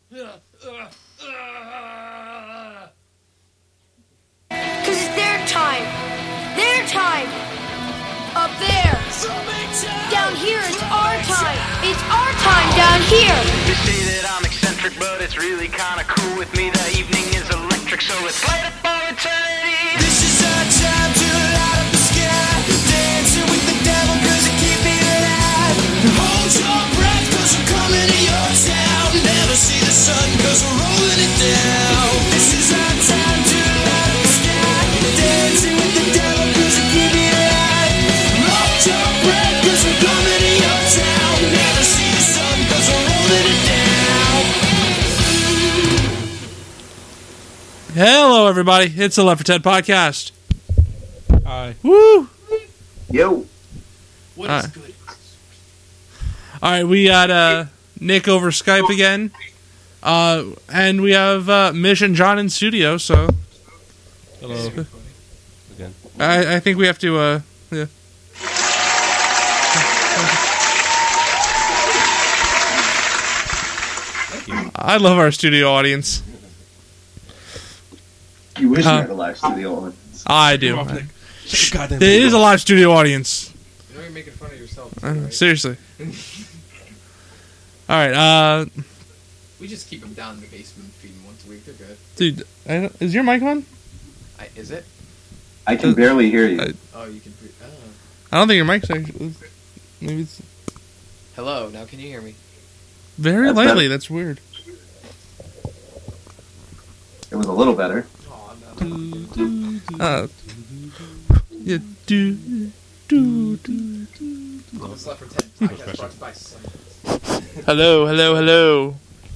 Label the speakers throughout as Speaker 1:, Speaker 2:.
Speaker 1: Cause it's their time. Their time. Up there. Down here, it's our time. It's our time down here.
Speaker 2: They say that I'm eccentric, but it's really kinda cool with me. The evening is electric, so let's light up for eternity. This is our time to light up the sky. Dancing with the devil, cause I keep it alive. Hold your breath, cause we're coming to your town. Never see the sun, cause we're rolling it down. This is our time to light up the sky. Dancing with the devil, cause I keep it alive. Hold your breath, cause we're coming to your town. Never see the sun, cause we're rolling it down.
Speaker 3: Hello, everybody. It's the Left for Ted podcast.
Speaker 4: Hi.
Speaker 3: Woo!
Speaker 5: Yo.
Speaker 4: What is good?
Speaker 3: All right, we got Nick over Skype again. And we have Mish and John in studio, so
Speaker 4: Hello. Again.
Speaker 3: I think we have to, yeah. I love our studio audience.
Speaker 5: You wish you had a live studio audience.
Speaker 3: I do.
Speaker 4: Come on, Nick. Shut your goddamn
Speaker 3: There is a live studio audience.
Speaker 6: You know you're making fun of yourself, too, right?
Speaker 3: Seriously. All right,
Speaker 6: We just keep them down in the basement, feed them once a week. They're good.
Speaker 3: dude, is your mic on?
Speaker 6: Is it?
Speaker 5: I can barely hear you.
Speaker 6: Oh, you can.
Speaker 3: I don't think your mic's actually. Maybe it's
Speaker 6: Hello. Now can you hear me?
Speaker 3: very
Speaker 5: That's
Speaker 3: lightly.
Speaker 5: better.
Speaker 3: That's weird.
Speaker 5: It was a little better.
Speaker 6: Oh no.
Speaker 3: Yeah, do.
Speaker 6: It's Left for Ted podcast brought to you by Sun.
Speaker 3: Hello.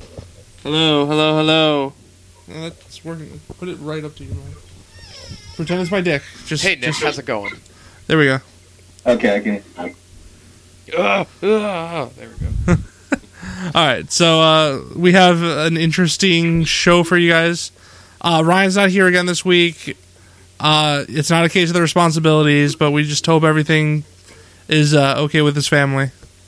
Speaker 3: That's working. Put it right up to your mouth. Pretend it's my dick. Just,
Speaker 6: Hey Nick,
Speaker 3: just-
Speaker 6: how's it going?
Speaker 3: there we go.
Speaker 5: Okay.
Speaker 6: There we go.
Speaker 3: All right, so we have an interesting show for you guys. Ryan's not here again this week. It's not a case of the responsibilities, but we just hope everything is okay with his family.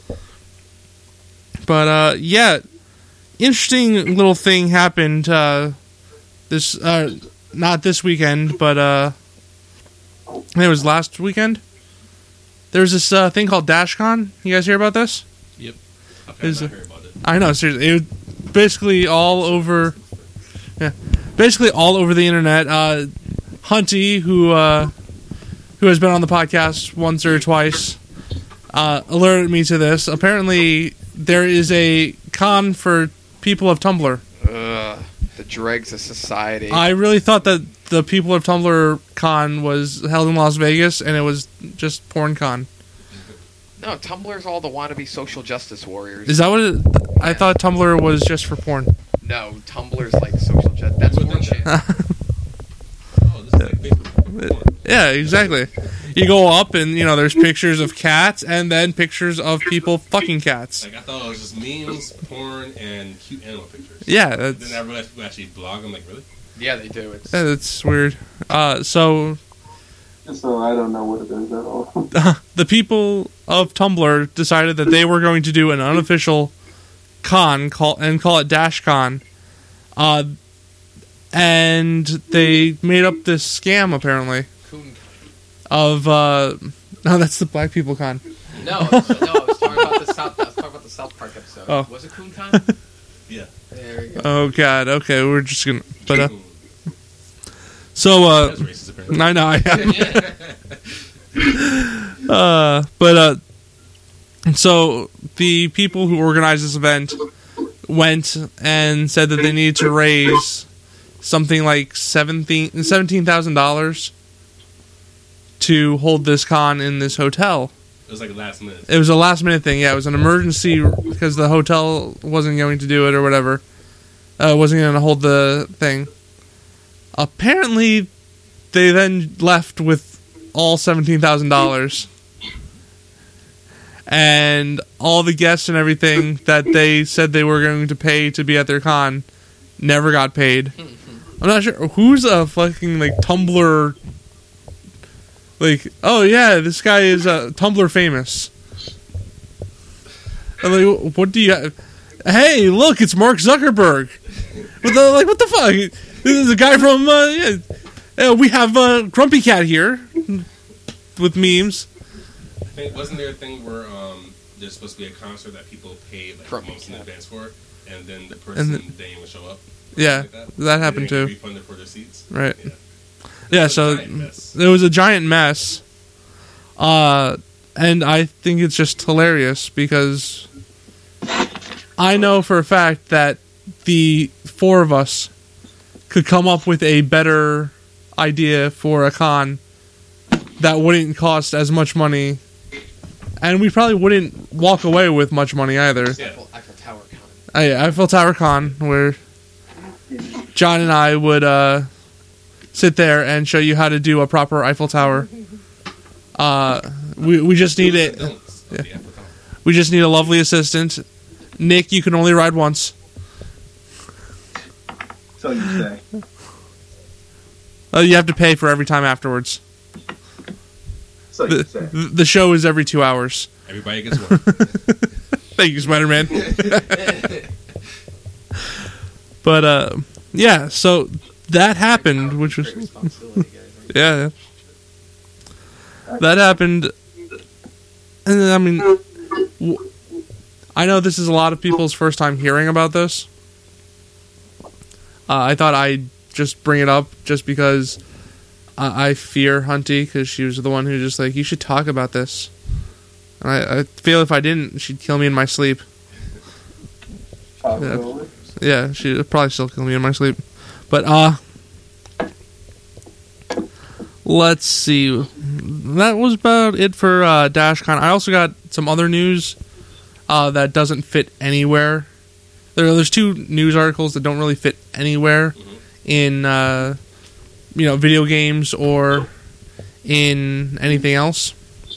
Speaker 3: But yeah, interesting little thing happened this not this weekend, but I think it was last weekend. There's this thing called DashCon. You guys hear about this?
Speaker 4: Yep. Okay,
Speaker 3: Is
Speaker 4: I
Speaker 3: it-
Speaker 4: heard about it.
Speaker 3: I know, seriously. It was basically all over. Yeah, basically all over the internet. Hunty, who has been on the podcast once or twice, alerted me to this. Apparently, there is a con for people of Tumblr.
Speaker 6: The dregs of society.
Speaker 3: I really thought that the people of Tumblr con was held in Las Vegas, and it was just porn con.
Speaker 6: No, Tumblr's all the wannabe social justice warriors.
Speaker 3: Is that what it, I thought Tumblr was just for porn?
Speaker 6: No, Tumblr's like social justice. That's
Speaker 4: You would think
Speaker 6: 4chan.
Speaker 4: Oh, this is like Facebook.
Speaker 3: Yeah, exactly. You go up and, there's pictures of cats and then pictures of people fucking cats.
Speaker 4: Like, I thought it was just memes, porn, and cute animal pictures.
Speaker 3: Yeah,
Speaker 4: Then
Speaker 3: that's,
Speaker 4: I realized people actually blog. I'm like, really?
Speaker 6: Yeah, they do. It's
Speaker 3: that's weird. So,
Speaker 5: So I don't know what it is at all.
Speaker 3: the people of Tumblr decided that they were going to do an unofficial con call it DashCon. And they made up this scam, apparently,
Speaker 6: Coon.
Speaker 3: of, no, that's the Black People Con.
Speaker 6: No, I was talking about the South. I was talking about the South Park episode.
Speaker 3: Oh.
Speaker 6: Was it CoonCon?
Speaker 4: Yeah.
Speaker 6: There we go.
Speaker 3: Oh, God, okay, we're just gonna, but,
Speaker 4: That's racist, apparently.
Speaker 3: I know, so the people who organized this event went and said that they needed to raise something like $17,000 to hold this con in this hotel.
Speaker 4: It was like last minute.
Speaker 3: It was a last minute thing. Yeah, it was an emergency because the hotel wasn't going to do it or whatever. Wasn't going to hold the thing. Apparently, they then left with all $17,000. And all the guests and everything that they said they were going to pay to be at their con never got paid. I'm not sure who's a fucking like Tumblr. Like, oh yeah, this guy is Tumblr famous. I'm like, what do you? hey, look, it's Mark Zuckerberg. What the fuck? This is a guy from, we have Grumpy Cat here with memes.
Speaker 4: Wasn't there a thing where there's supposed to be a concert that people paid like months in advance for, and then the person didn't even show up?
Speaker 3: Yeah,
Speaker 4: like
Speaker 3: that happened
Speaker 4: and
Speaker 3: too.
Speaker 4: Refunded for their seats.
Speaker 3: Right.
Speaker 4: Yeah,
Speaker 3: So it was a giant mess. And I think it's just hilarious because I know for a fact that the four of us could come up with a better idea for a con that wouldn't cost as much money, and we probably wouldn't walk away with much money either.
Speaker 6: Yeah. Eiffel Tower Con.
Speaker 3: Eiffel Tower Con, where John and I would sit there and show you how to do a proper Eiffel Tower. We just need it. Yeah. We just need a lovely assistant. Nick, you can only ride once.
Speaker 5: So you say.
Speaker 3: You have to pay for every time afterwards.
Speaker 5: So you say.
Speaker 3: The show is every 2 hours.
Speaker 4: Everybody gets one.
Speaker 3: Thank you, Spider-Man. But yeah, so that happened, which was yeah, that happened, and I mean, I know this is a lot of people's first time hearing about this. I thought I'd just bring it up just because I fear Hunty, because she was the one who just like, you should talk about this. And I feel if I didn't, she'd kill me in my sleep.
Speaker 5: Possibly.
Speaker 3: Yeah, she'd probably still kill me in my sleep. But, let's see. That was about it for DashCon. I also got some other news that doesn't fit anywhere. There's two news articles that don't really fit anywhere in video games or in anything else.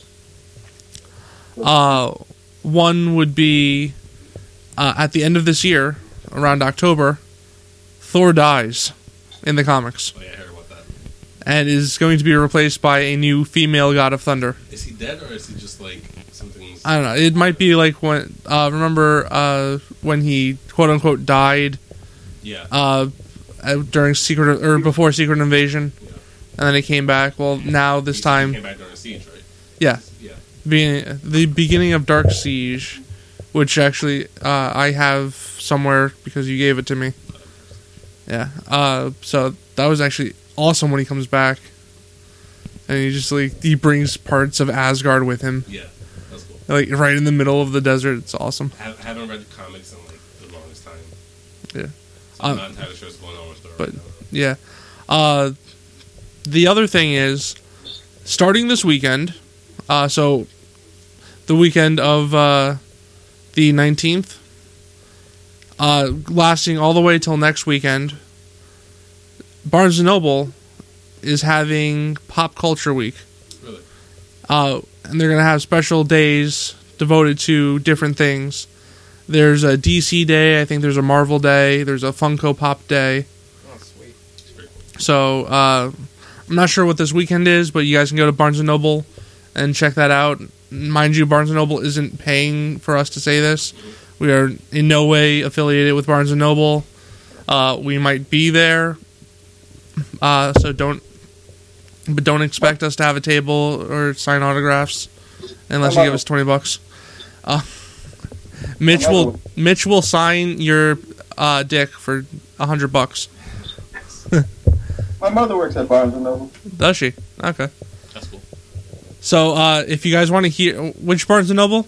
Speaker 3: One would be at the end of this year, around October, Thor dies in the comics.
Speaker 4: Oh yeah, I heard about that.
Speaker 3: And is going to be replaced by a new female god of thunder.
Speaker 4: Is he dead or is he just like something?
Speaker 3: I don't know. It might be like when remember when he quote unquote died.
Speaker 4: Yeah.
Speaker 3: During Secret or before Secret Invasion,
Speaker 4: Yeah.
Speaker 3: and then he came back. Well, now this
Speaker 4: He
Speaker 3: time,
Speaker 4: came back during Siege, right?
Speaker 3: yeah,
Speaker 4: Yeah.
Speaker 3: the beginning of Dark Siege, which actually I have somewhere because you gave it to me. Yeah. So that was actually awesome when he comes back, and he brings parts of Asgard with him,
Speaker 4: Yeah. That's cool.
Speaker 3: like right in the middle of the desert. It's awesome.
Speaker 4: I haven't read the comics in like the longest time.
Speaker 3: Yeah.
Speaker 4: So I'm not entirely sure what's going on with Thor
Speaker 3: but-
Speaker 4: right now.
Speaker 3: Yeah. The other thing is, starting this weekend, so the weekend of the 19th, lasting all the way till next weekend, Barnes & Noble is having Pop Culture Week.
Speaker 4: Really?
Speaker 3: And they're going to have special days devoted to different things. There's a DC Day, I think there's a Marvel Day, there's a Funko Pop Day.
Speaker 6: Oh, sweet.
Speaker 4: It's pretty cool.
Speaker 3: So, I'm not sure what this weekend is, but you guys can go to Barnes & Noble and check that out. Mind you, Barnes & Noble isn't paying for us to say this. We are in no way affiliated with Barnes & Noble. We might be there, so don't expect us to have a table or sign autographs unless you give us $20. Mitch will sign your dick for $100.
Speaker 5: My mother works at Barnes & Noble.
Speaker 3: Does she? Okay.
Speaker 4: That's cool.
Speaker 3: So, if you guys want to hear... Which Barnes & Noble?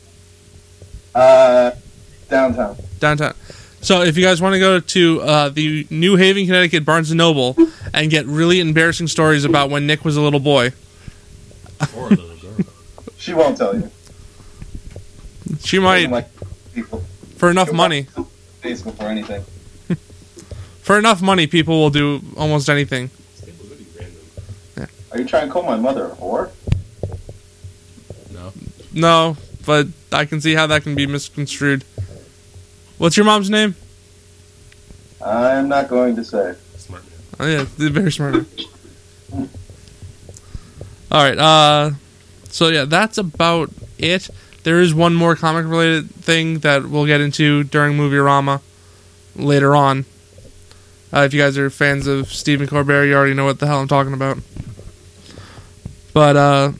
Speaker 5: Downtown.
Speaker 3: Downtown. So, if you guys want to go to the New Haven, Connecticut Barnes & Noble and get really embarrassing stories about when Nick was a little boy,
Speaker 4: Or a little girl.
Speaker 5: She won't tell you.
Speaker 3: she might,
Speaker 5: Like people.
Speaker 3: for enough money.
Speaker 5: Facebook or anything.
Speaker 3: For enough money, people will do almost anything.
Speaker 4: This was really random.
Speaker 5: Are you trying to call my mother a whore?
Speaker 4: No.
Speaker 3: No, but I can see how that can be misconstrued. What's your mom's name?
Speaker 5: I'm not going to say.
Speaker 4: Smart man.
Speaker 3: Oh, yeah, they're very smart. Alright, so yeah, that's about it. there is one more comic related thing that we'll get into during Movie-Rama later on. If you guys are fans of Stephen Colbert, you already know what the hell I'm talking about. But,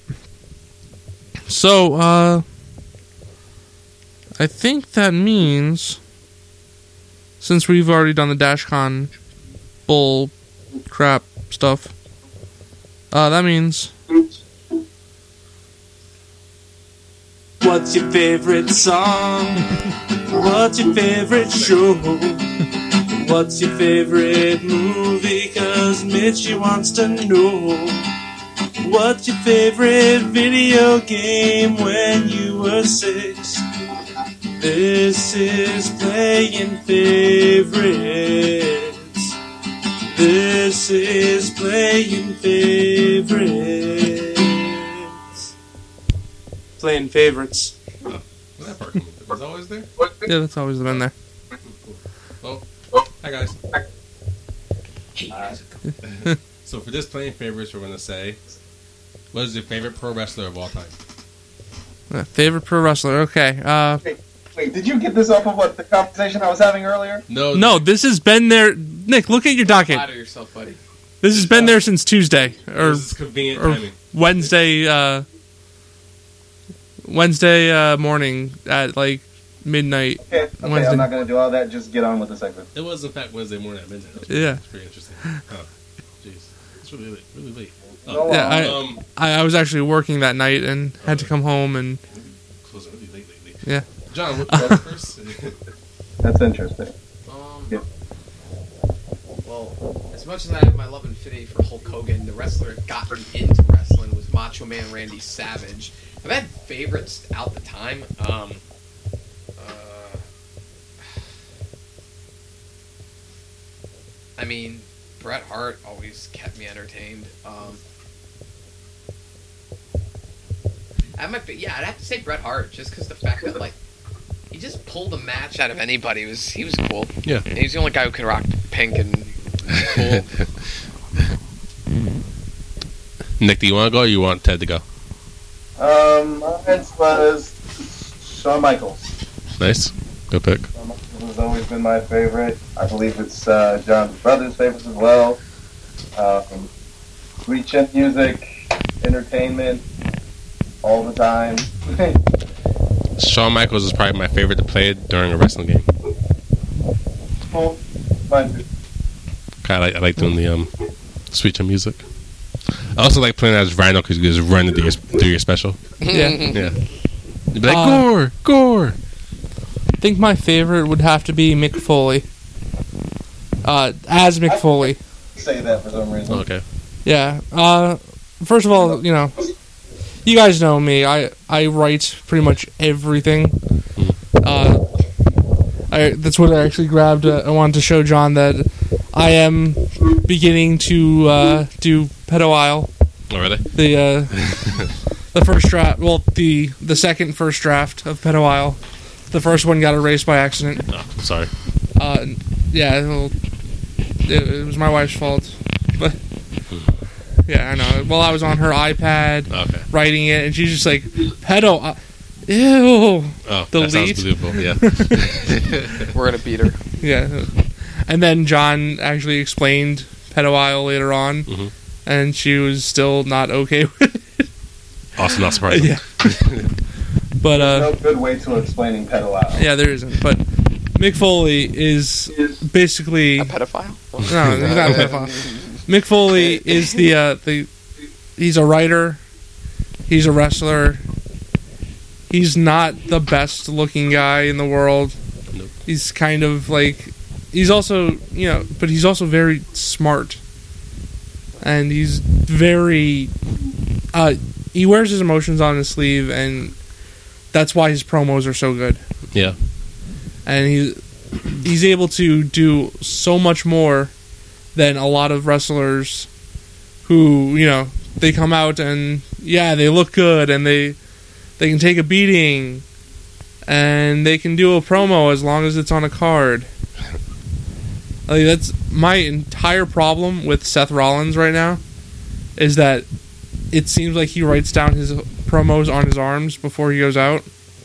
Speaker 3: I think that means, since we've already done the DashCon bull crap stuff, that means...
Speaker 7: What's your favorite song? What's your favorite show? What's your favorite movie? 'Cause Mitchie wants to know. What's your favorite video game when you were 6? This is Playing Favorites. This is Playing Favorites. Playing Favorites.
Speaker 4: Oh, well, that part was always there?
Speaker 3: Yeah, that's always been there.
Speaker 4: Well, hi guys. So for this Playing Favorites, we're going to say, what is your favorite pro wrestler of all time?
Speaker 3: Favorite pro wrestler, okay.
Speaker 5: Wait, did you get this off of what the conversation I was having earlier?
Speaker 3: No, this has been there. Nick, look at your docket.
Speaker 6: Flatter yourself, buddy.
Speaker 3: This has been there since Tuesday. Or
Speaker 4: This is convenient timing.
Speaker 3: Wednesday morning at like midnight.
Speaker 5: Okay,
Speaker 3: Wednesday.
Speaker 5: I'm not going to do all that. Just get on with the segment.
Speaker 4: It was, in fact, Wednesday morning at midnight.
Speaker 3: Yeah.
Speaker 4: It's pretty interesting. Oh, jeez. It's really late. Really late.
Speaker 5: No,
Speaker 3: Yeah, I was actually working that night and had to come home and...
Speaker 4: Closing really late lately.
Speaker 3: Yeah.
Speaker 4: John, what you first?
Speaker 5: That's interesting. Yeah.
Speaker 6: Well, as much as I have my love and affinity for Hulk Hogan, the wrestler that got me into wrestling was Macho Man Randy Savage. I've had favorites out the time. I mean, Bret Hart always kept me entertained. I'd have to say Bret Hart, just because the fact that, like, he just pulled a match out of anybody. He was cool.
Speaker 4: Yeah.
Speaker 6: And he's the only guy who could rock pink and cool.
Speaker 4: Nick, do you want to go or you want Ted to go?
Speaker 5: Mine was Shawn Michaels.
Speaker 4: Nice. Good pick.
Speaker 5: Shawn Michaels has always been my favorite. I believe it's John's brother's favorite as well. Sweet chin music, entertainment, all the time.
Speaker 4: Shawn Michaels is probably my favorite to play during a wrestling game.
Speaker 5: Cool. Mine too.
Speaker 4: I like doing the sweet chin music. I also like playing as Rhino because you just run into your special.
Speaker 3: Yeah.
Speaker 4: Yeah. You'd be like, Gore!
Speaker 3: I think my favorite would have to be Mick Foley. As Mick Foley.
Speaker 5: Say that for some reason.
Speaker 4: Okay.
Speaker 3: Yeah. First of all, you know, you guys know me. I write pretty much everything. That's what I actually grabbed. I wanted to show John that I am beginning to do Pedo Isle.
Speaker 4: Oh, really?
Speaker 3: The first draft. Well, the second first draft of Pedo Isle. The first one got erased by accident.
Speaker 4: Oh, sorry.
Speaker 3: Yeah, well, it was my wife's fault. But yeah, I know. Well, I was on her iPad writing it, and she's just like, "Pedo, ew."
Speaker 4: Oh,
Speaker 3: delete.
Speaker 4: That sounds believable. Yeah.
Speaker 6: We're gonna beat her.
Speaker 3: Yeah, and then John actually explained Pedo Isle later on, and she was still not okay with it.
Speaker 4: Also not surprising.
Speaker 3: Yeah. But
Speaker 5: no good way to explaining Pedo Isle.
Speaker 3: Yeah, there isn't. But Mick Foley is basically
Speaker 6: a pedophile.
Speaker 3: No, he's not a pedophile. Mick Foley is he's a writer. He's a wrestler. He's not the best looking guy in the world.
Speaker 4: Nope.
Speaker 3: He's kind of like, he's also, you know, but he's also very smart. And he's very, he wears his emotions on his sleeve, and that's why his promos are so good.
Speaker 4: Yeah.
Speaker 3: And he's able to do so much more than a lot of wrestlers who, you know, they come out and, yeah, they look good, and they can take a beating, and they can do a promo as long as it's on a card. Like, that's my entire problem with Seth Rollins right now, is that it seems like he writes down his promos on his arms before he goes out.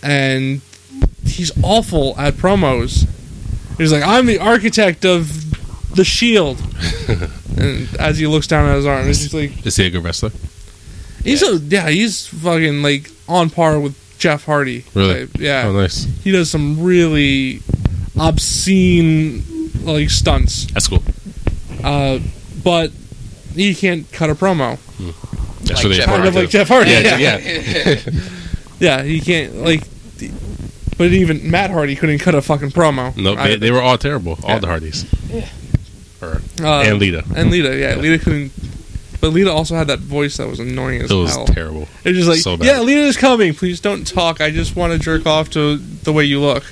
Speaker 3: and he's awful at promos. He's like, I'm the architect of the Shield. And as he looks down at his arm, he's just like...
Speaker 4: Is he a good wrestler?
Speaker 3: He's fucking, like, on par with Jeff Hardy.
Speaker 4: Really?
Speaker 3: Like, yeah.
Speaker 4: Oh, nice.
Speaker 3: He does some really obscene, like, stunts.
Speaker 4: That's cool.
Speaker 3: But he can't cut a promo.
Speaker 4: That's
Speaker 6: Like
Speaker 4: really
Speaker 6: Jeff
Speaker 3: Kind
Speaker 4: hard.
Speaker 3: of like Jeff Hardy.
Speaker 4: Yeah.
Speaker 3: Yeah, he can't, like... But even Matt Hardy couldn't cut a fucking promo.
Speaker 4: No, they were all terrible. All the Hardys.
Speaker 6: Yeah.
Speaker 4: And Lita.
Speaker 3: And Lita, yeah. Lita couldn't... But Lita also had that voice that was annoying as
Speaker 4: It was
Speaker 3: hell.
Speaker 4: terrible.
Speaker 3: It was just like,
Speaker 4: So bad.
Speaker 3: yeah, Lita's coming. Please don't talk. I just want to jerk off to the way you look.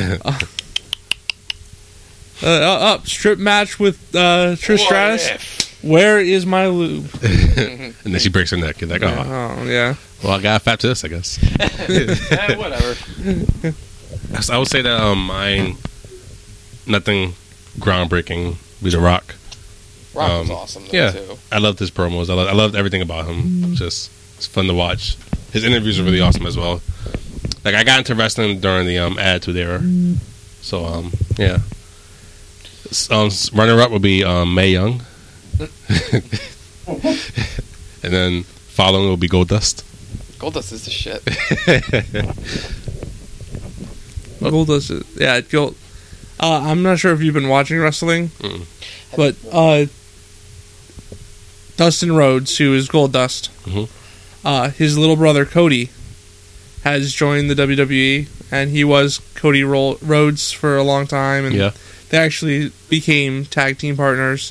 Speaker 3: Up, strip match with Trish Stratus. Where is my lube?
Speaker 4: And then she breaks her neck. You're like, oh,
Speaker 3: Oh, yeah.
Speaker 4: well, I got fat to this, I guess.
Speaker 6: Whatever.
Speaker 4: So I would say that mine, nothing groundbreaking, be The Rock.
Speaker 6: Rock was awesome, though,
Speaker 4: Yeah,
Speaker 6: too.
Speaker 4: I loved his promos. I loved everything about him. Just it's fun to watch. His interviews are really awesome as well. Like I got into wrestling during the Attitude Era, so yeah. Runner up would be Mae Young, and then following will be Goldust.
Speaker 6: Goldust is the shit.
Speaker 3: Goldust, yeah, Gold. I'm not sure if you've been watching wrestling, but Dustin Rhodes, who is Goldust, his little brother Cody has joined the WWE, and he was Cody Rhodes for a long time, and
Speaker 4: Yeah.
Speaker 3: they actually became tag team partners.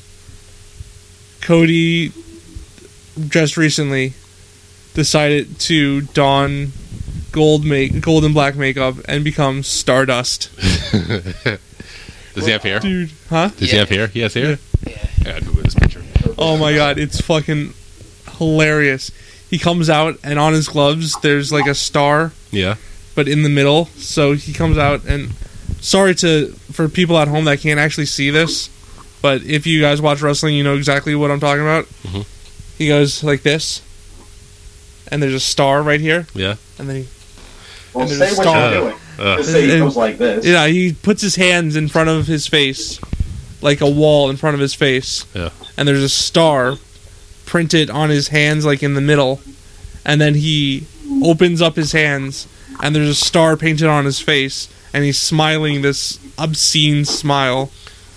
Speaker 3: Cody just recently decided to don gold and black makeup and become Stardust.
Speaker 4: Does he have hair?
Speaker 3: Dude, huh?
Speaker 4: Does he have hair? He has hair?
Speaker 6: Yeah.
Speaker 4: Yeah, Google this picture.
Speaker 3: Oh my god, it's fucking hilarious. He comes out and on his gloves there's like a star,
Speaker 4: Yeah.
Speaker 3: but in the middle. So he comes out and sorry for people at home that can't actually see this, but if you guys watch wrestling, you know exactly what I'm talking about.
Speaker 4: Mhm.
Speaker 3: He goes like this, and there's a star right here,
Speaker 4: Yeah.
Speaker 3: and then he
Speaker 5: Well,
Speaker 3: And
Speaker 5: say
Speaker 3: there's a
Speaker 5: what
Speaker 3: star.
Speaker 5: you're doing. Just say he
Speaker 3: And-
Speaker 5: goes like this.
Speaker 3: yeah, he puts his hands in front of his face, like a wall in front of his face.
Speaker 4: Yeah.
Speaker 3: And there's a star printed on his hands, like in the middle. And then he opens up his hands, and there's a star painted on his face, and he's smiling this obscene smile.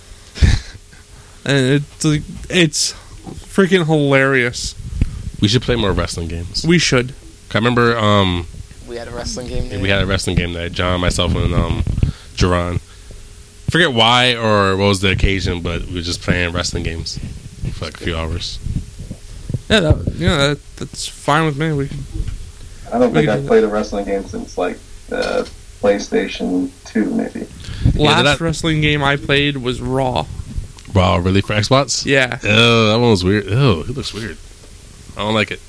Speaker 3: And it's freaking hilarious.
Speaker 4: We should play more wrestling games.
Speaker 3: We should.
Speaker 4: I remember
Speaker 6: We had a wrestling game there.
Speaker 4: we had a wrestling game that John, myself, and Jerron. Forget why or what was the occasion, but we were just playing wrestling games for like a few hours.
Speaker 3: Yeah, that's fine with me. We can,
Speaker 5: I don't think
Speaker 3: We
Speaker 5: I've
Speaker 3: can-
Speaker 5: played a wrestling game since like PlayStation 2, maybe.
Speaker 3: last
Speaker 4: that-
Speaker 3: wrestling game I played was Raw.
Speaker 4: Wow, really for Xbox?
Speaker 3: Yeah.
Speaker 4: Oh, that one was weird. Oh, it looks weird. I don't like it.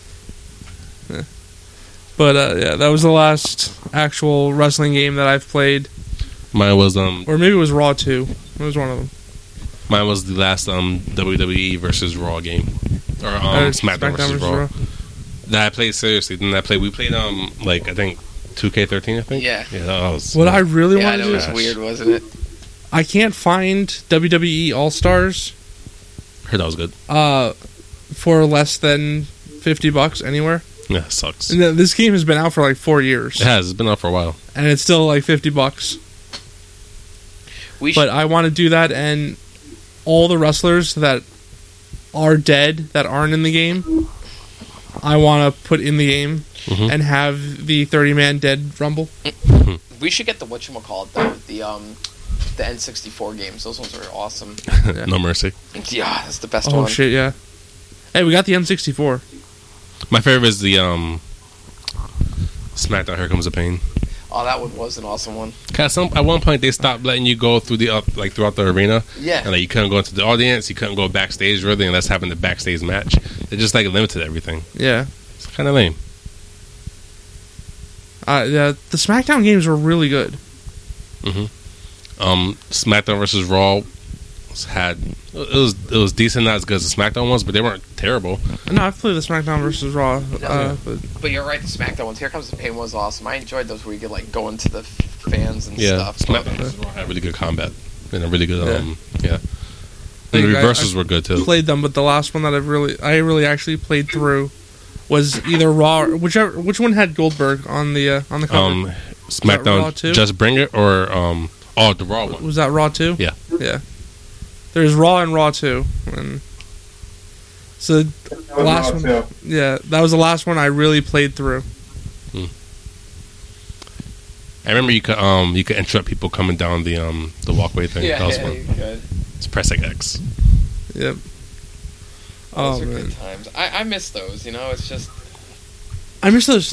Speaker 3: But yeah, that was the last actual wrestling game that I've played.
Speaker 4: Mine was
Speaker 3: Or maybe it was Raw 2. It was one of them.
Speaker 4: Mine was the last WWE versus Raw game, or SmackDown versus Raw that I played seriously. Then we played like I think 2K13. I think.
Speaker 6: Yeah.
Speaker 4: Yeah. That was.
Speaker 3: What I really
Speaker 6: Yeah,
Speaker 3: want
Speaker 6: I
Speaker 3: to
Speaker 6: know
Speaker 3: do
Speaker 6: it was
Speaker 3: is
Speaker 6: weird, wasn't it?
Speaker 3: I can't find WWE All Stars
Speaker 4: heard that was good.
Speaker 3: for less than $50 anywhere.
Speaker 4: Yeah, it sucks.
Speaker 3: And this game has been out for like 4 years,
Speaker 4: It has. It's been out for a while.
Speaker 3: and it's still like $50.
Speaker 6: We
Speaker 3: But I want to do that, and all the wrestlers that are dead that aren't in the game, I want to put in the game
Speaker 4: Mhm.
Speaker 3: and have the 30-man dead rumble.
Speaker 6: we should get the whatchamacallit though, the N64 games. Those ones are awesome.
Speaker 4: No mercy.
Speaker 6: Yeah, that's the best
Speaker 3: Oh
Speaker 6: one.
Speaker 3: shit, yeah. Hey, we got the N64.
Speaker 4: My favorite is the SmackDown Here Comes the Pain.
Speaker 6: Oh, that one was an awesome one.
Speaker 4: Cause at one point they stopped letting you go through throughout the arena,
Speaker 6: Yeah.
Speaker 4: and like you couldn't go into the audience, you couldn't go backstage really unless having the backstage match. They just like limited everything.
Speaker 3: Yeah.
Speaker 4: It's kind of lame.
Speaker 3: Yeah, the SmackDown games were really good.
Speaker 4: SmackDown versus Raw ones had it was decent, not as good as the SmackDown ones, but they weren't terrible.
Speaker 3: No, I've played the SmackDown versus Raw.
Speaker 6: But you're right, the SmackDown ones. Here Comes the Pain was awesome. I enjoyed those where you could like go into the fans and stuff.
Speaker 4: SmackDown versus Raw had really good combat and a really good And the reversals were good too.
Speaker 3: Played them, but the last one that I really actually played through was either Raw, which one had Goldberg on the cover.
Speaker 4: SmackDown, Just Bring It, or the Raw one.
Speaker 3: Was that Raw 2?
Speaker 4: Yeah.
Speaker 3: There's Raw and Raw 2, and so the last one. Yeah, that was the last one I really played through.
Speaker 4: I remember you could interrupt people coming down the walkway thing.
Speaker 6: Yeah,
Speaker 4: that was fun.
Speaker 6: you could.
Speaker 4: Just press like X.
Speaker 3: Yep.
Speaker 6: Those are good times. I miss those. You know, it's just.
Speaker 3: I miss those.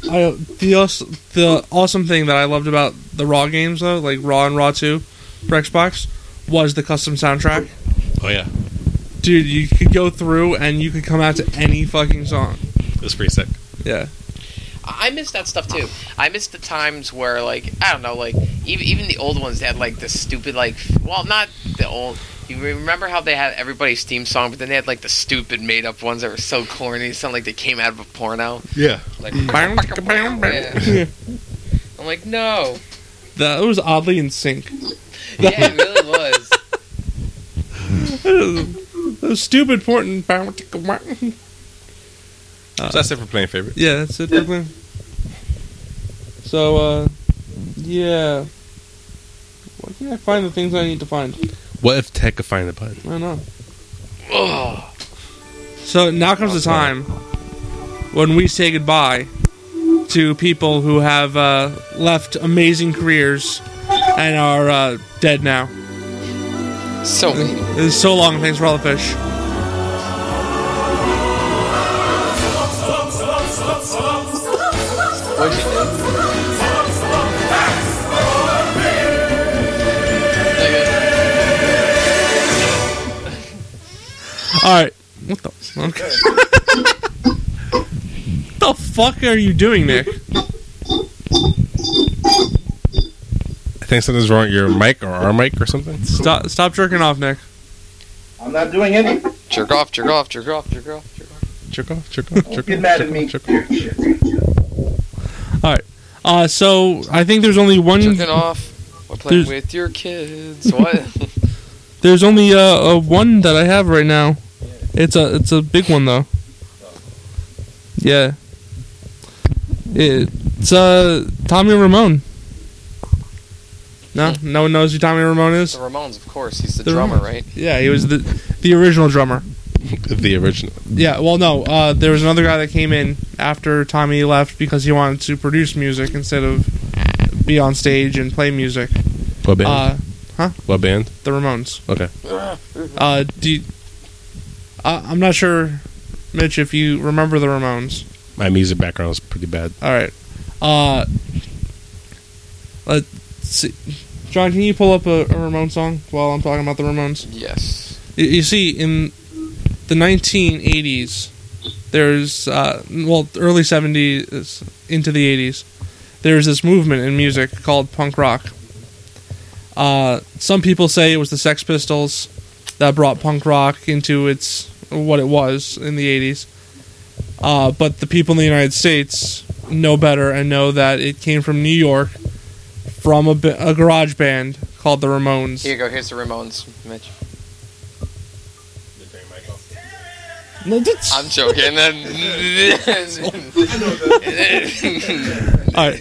Speaker 3: The awesome thing that I loved about the Raw games, though, like Raw and Raw 2 for Xbox, was the custom soundtrack.
Speaker 4: Oh, yeah.
Speaker 3: Dude, you could go through and you could come out to any fucking song.
Speaker 4: It was pretty sick.
Speaker 3: Yeah.
Speaker 6: I miss that stuff, too. I miss the times where, like, I don't know, like, even the old ones, they had, like, the stupid, like, well, not the old... You remember how they had everybody's theme song, but then they had, like, the stupid made-up ones that were so corny. It sounded like they came out of a porno.
Speaker 4: Yeah.
Speaker 6: Like,
Speaker 3: Yeah.
Speaker 6: I'm like, no.
Speaker 3: That was oddly in sync.
Speaker 6: Yeah, it really was.
Speaker 3: Those stupid porn.
Speaker 4: So that's it for playing favorite.
Speaker 3: Yeah, that's it for playing. So, yeah. Why can't I find the things I need to find?
Speaker 4: What if Tech could find the button?
Speaker 3: I don't know.
Speaker 6: Oh.
Speaker 3: So now comes the time when we say goodbye to people who have left amazing careers and are dead now.
Speaker 6: So many.
Speaker 3: It's so long. Thanks for all the fish.
Speaker 6: What'd you do?
Speaker 3: Alright. What the fuck? What the fuck are you doing, Nick?
Speaker 4: I think something's wrong with your mic or our mic or something.
Speaker 3: Stop jerking off, Nick.
Speaker 5: I'm not doing anything.
Speaker 6: Jerk off, jerk off, jerk off, jerk off, jerk off.
Speaker 4: Jerk off, jerk off, jerk off.
Speaker 5: Get mad at me.
Speaker 3: Alright. So, I think there's only one...
Speaker 6: Jerking off while playing with your kids. What?
Speaker 3: There's only one that I have right now. It's a big one, though. Yeah. It's Tommy Ramone. No? No one knows who Tommy Ramone is?
Speaker 6: The Ramones, of course. He's the drummer,
Speaker 3: Ramones.
Speaker 6: right?
Speaker 3: Yeah, he was the original drummer.
Speaker 4: The original.
Speaker 3: Yeah, well, no. There was another guy that came in after Tommy left because he wanted to produce music instead of be on stage and play music.
Speaker 4: What band? What band?
Speaker 3: The Ramones.
Speaker 4: Okay.
Speaker 3: I'm not sure, Mitch, if you remember the Ramones.
Speaker 4: My music background is pretty bad.
Speaker 3: All right. Let's see. John, can you pull up a Ramone song while I'm talking about the Ramones?
Speaker 6: Yes.
Speaker 3: You see, in the 1980s, there's, early 70s into the 80s, there's this movement in music called punk rock. Some people say it was the Sex Pistols that brought punk rock into what it was in the 80s. But the people in the United States know better and know that it came from New York from a garage band called the Ramones.
Speaker 6: Here you go. Here's the Ramones, Mitch.
Speaker 3: No,
Speaker 6: I'm joking.
Speaker 3: Alright.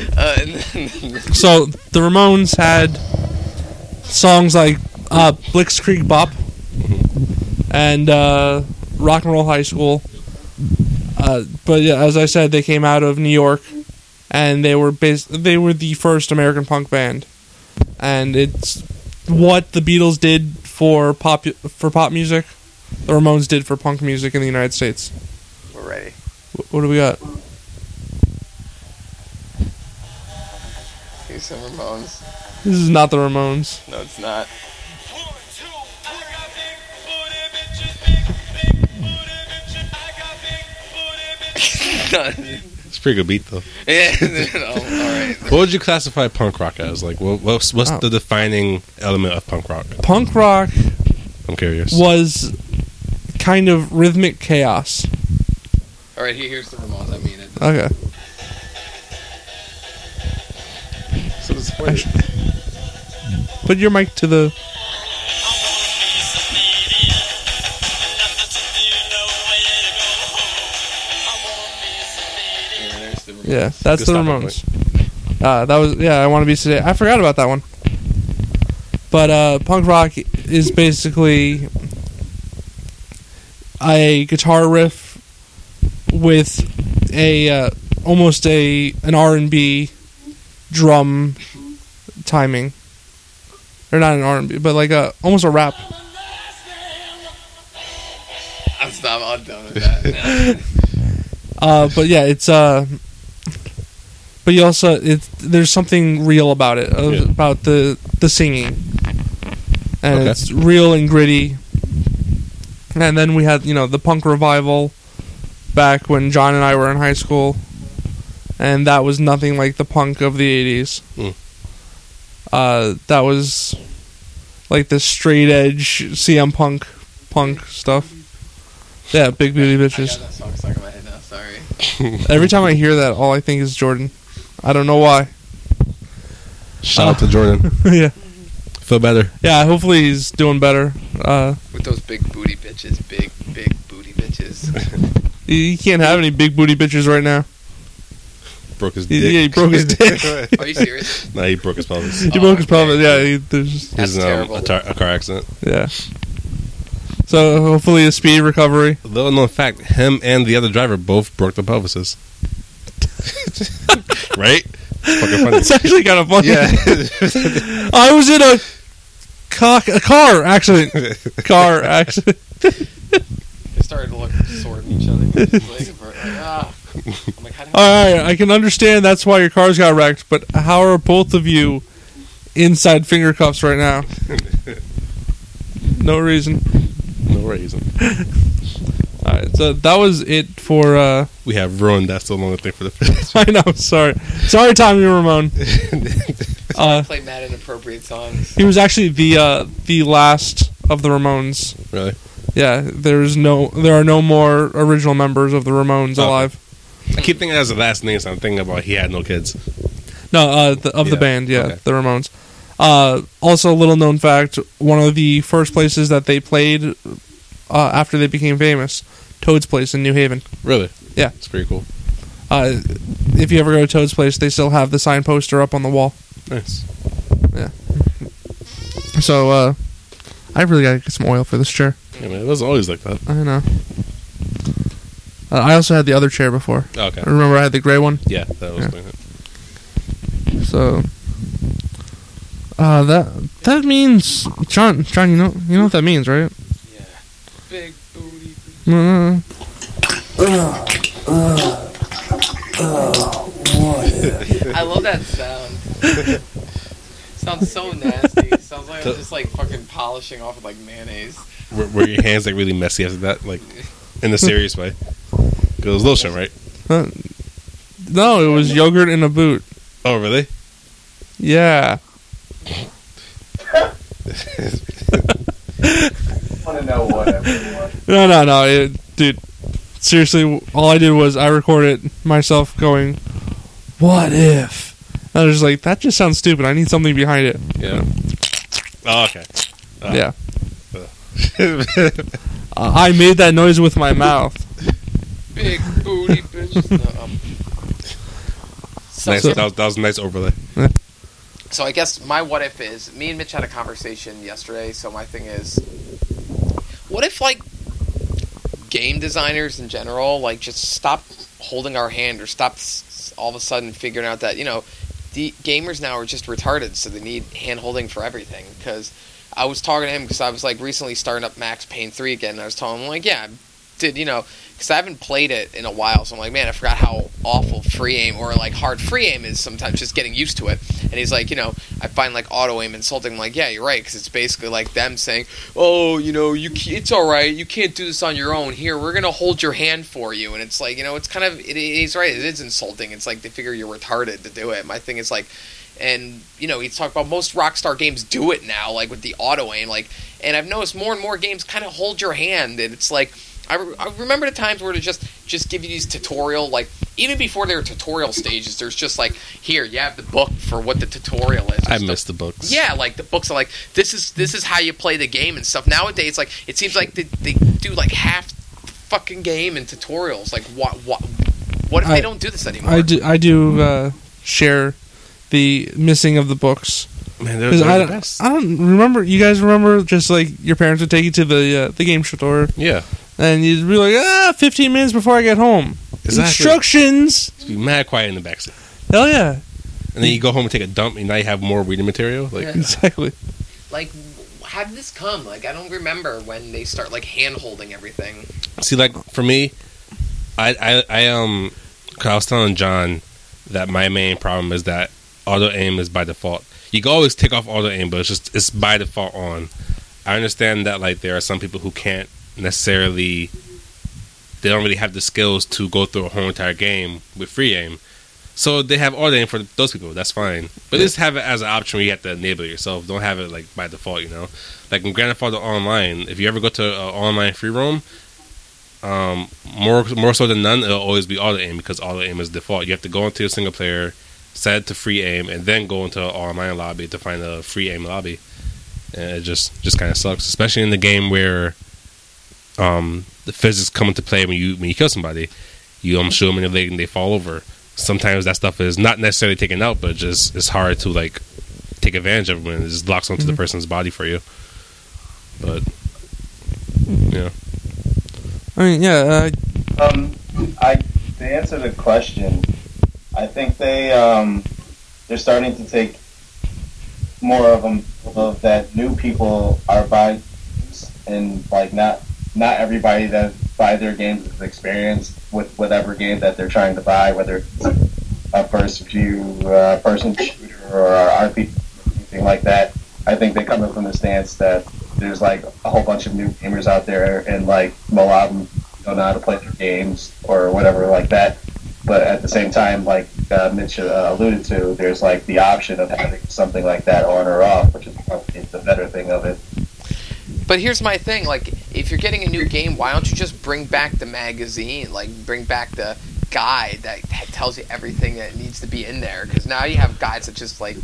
Speaker 3: So, the Ramones had songs like Blitzkrieg Bop and Rock and Roll High School. But yeah, as I said, they came out of New York, and they were the first American punk band, and it's what the Beatles did for pop music. The Ramones did for punk music in the United States.
Speaker 6: We're ready.
Speaker 3: What do we got?
Speaker 6: Here's some Ramones.
Speaker 3: This is not the Ramones.
Speaker 6: No, it's not.
Speaker 4: It's pretty good beat though.
Speaker 6: Yeah, all right.
Speaker 4: What would you classify punk rock as? Like, what's the defining element of punk rock?
Speaker 3: Punk rock
Speaker 4: I'm curious.
Speaker 3: was kind of rhythmic chaos.
Speaker 6: All right, here's the Ramones. I mean it.
Speaker 3: Okay.
Speaker 4: So disappointed.
Speaker 3: Put your mic to the... Yeah, that's the
Speaker 4: Good
Speaker 3: Ramones. That was, I Want to Be Sedated. I forgot about that one. But punk rock is basically a guitar riff with almost an R&B drum timing, or not an R&B, but like almost a rap.
Speaker 6: I'm done with that.
Speaker 3: But yeah, it's but you also there's something real about it, about the singing, and it's real and gritty. And then we had the punk revival back when John and I were in high school, and that was nothing like the punk of the 80s. That was like the straight edge CM Punk stuff. Yeah, Big Booty Bitches.
Speaker 6: I got that song stuck in my head now. Sorry.
Speaker 3: Every time I hear that, all I think is Jordan. I don't know why.
Speaker 4: Shout out to Jordan.
Speaker 3: Yeah.
Speaker 4: Feel better.
Speaker 3: Yeah, hopefully he's doing better.
Speaker 6: With those big booty bitches. Big booty bitches.
Speaker 3: He can't have any big booty bitches right now.
Speaker 4: Broke his dick.
Speaker 3: Yeah, he broke his dick.
Speaker 6: Are you serious?
Speaker 4: Nah, he broke his pelvis.
Speaker 3: He broke his pelvis. Yeah,
Speaker 6: That's
Speaker 4: He's in
Speaker 6: terrible.
Speaker 4: a car accident.
Speaker 3: yeah. So hopefully a speedy recovery.
Speaker 4: Little known fact, him and the other driver both broke their pelvises. Right? Fucking funny.
Speaker 3: That's actually kind of funny.
Speaker 4: Yeah.
Speaker 3: I was in a car accident. Car accident.
Speaker 6: They started to look sword at each other. I'm like, how do
Speaker 3: All right, I can understand that's why your cars got wrecked, but how are both of you inside finger cuffs right now? No reason.
Speaker 4: No reason.
Speaker 3: All right, so that was it for.
Speaker 4: We have ruined that still only thing for the finish.
Speaker 3: I know. Sorry, Tommy Ramone.
Speaker 6: play mad inappropriate songs?
Speaker 3: He was actually the last of the Ramones.
Speaker 4: Really?
Speaker 3: Yeah, there are no more original members of the Ramones alive.
Speaker 4: I keep thinking as the last name, so I'm thinking about he had no kids.
Speaker 3: No, the band,
Speaker 4: okay.
Speaker 3: the Ramones. Also, a little known fact: one of the first places that they played after they became famous, Toad's Place in New Haven.
Speaker 4: Really?
Speaker 3: Yeah,
Speaker 4: it's pretty cool.
Speaker 3: If you ever go to Toad's Place, they still have the sign poster up on the wall.
Speaker 4: Nice.
Speaker 3: Yeah. So, I really gotta get some oil for this chair.
Speaker 4: Yeah, man, it was always like that.
Speaker 3: I know. I also had the other chair before.
Speaker 4: Okay.
Speaker 3: Remember, I had the gray one.
Speaker 4: Yeah, that was.
Speaker 3: Yeah. So, that means John, you know what that means, right?
Speaker 6: Yeah. Big booty. I love that sound. Sounds so nasty. Sounds like I'm just like fucking polishing off with like mayonnaise.
Speaker 4: Were your hands like really messy after that, like in a serious way? It was lotion, right?
Speaker 3: No, it was yogurt in a boot.
Speaker 4: Oh, really?
Speaker 3: Yeah.
Speaker 5: I want to know what everyone.
Speaker 3: No, dude. Seriously, all I did was I recorded myself going, "What if?" And I was like, "That just sounds stupid. I need something behind it."
Speaker 4: Yeah. Oh, okay.
Speaker 3: Yeah. I made that noise with my mouth.
Speaker 6: Big booty bitches.
Speaker 4: Nice. That was a nice overlay.
Speaker 6: So I guess my what if is, me and Mitch had a conversation yesterday, so my thing is, what if, like, game designers in general, like, just stop holding our hand or stop all of a sudden figuring out that, the gamers now are just retarded, so they need hand-holding for everything, because I was talking to him, because I was, like, recently starting up Max Payne 3 again, and I was telling him, like, yeah, dude, because I haven't played it in a while, so I'm like, man, I forgot how awful free aim or like hard free aim is sometimes, just getting used to it. And he's like, I find like auto aim insulting. I'm like, yeah, you're right, because it's basically like them saying, oh, it's all right, you can't do this on your own. Here, we're gonna hold your hand for you. And it's like, it's kind of, he's right, it is insulting. It's like they figure you're retarded to do it. My thing is like, and he's talking about most Rockstar games do it now, like with the auto aim, like, and I've noticed more and more games kind of hold your hand, and it's like, I remember the times where to just give you these tutorial, like, even before there were tutorial stages, there's just like, here, you have the book for what the tutorial is.
Speaker 4: I miss the books.
Speaker 6: Yeah, like the books are like, this is how you play the game and stuff. Nowadays, like, it seems like they do like half fucking game and tutorials. Like, what if they don't do this anymore?
Speaker 3: I do share the missing of the books.
Speaker 4: Man, they're the best.
Speaker 3: I don't remember. You guys remember just like your parents would take you to the game store?
Speaker 4: Yeah.
Speaker 3: And you'd be like, 15 minutes before I get home.
Speaker 4: Exactly.
Speaker 3: Instructions!
Speaker 4: Just be mad quiet in the backseat.
Speaker 3: Hell yeah.
Speaker 4: And then you go home and take a dump, and now you have more reading material. Like,
Speaker 6: Yeah.
Speaker 3: Exactly.
Speaker 6: Like, how did this come? Like, I don't remember when they start, like, hand-holding everything.
Speaker 4: See, like, for me, I 'cause I was telling John that my main problem is that auto-aim is by default. You can always take off auto-aim, but it's by default on. I understand that, like, there are some people who can't necessarily, they don't really have the skills to go through a whole entire game with free aim, so they have auto aim for those people. That's fine, but just have it as an option where you have to enable it yourself. Don't have it like by default, like in Grand Theft Auto Online. If you ever go to an online free roam, more so than none, it'll always be auto aim, because auto aim is default. You have to go into your single player, set it to free aim, and then go into an online lobby to find a free aim lobby. And it just kind of sucks, especially in the game where the physics come into play when you kill somebody. You shoot them in the leg and they fall over. Sometimes that stuff is not necessarily taken out, but just it's hard to like take advantage of when it just locks onto the person's body for you. But yeah,
Speaker 3: I mean, yeah.
Speaker 5: To answer the question, I think they're starting to take more of them of that new people are buying, and like not everybody that buy their games is experienced with whatever game that they're trying to buy, whether it's a first view person shooter or RPG, anything like that. I think they come in from the stance that there's like a whole bunch of new gamers out there, and like a lot of them don't know how to play their games or whatever like that. But at the same time, like Mitch alluded to, there's like the option of having something like that on or off, which is probably the better thing of it.
Speaker 6: But here's my thing, like, if you're getting a new game, why don't you just bring back the magazine, like, bring back the guide that tells you everything that needs to be in there, because now you have guides that just, like...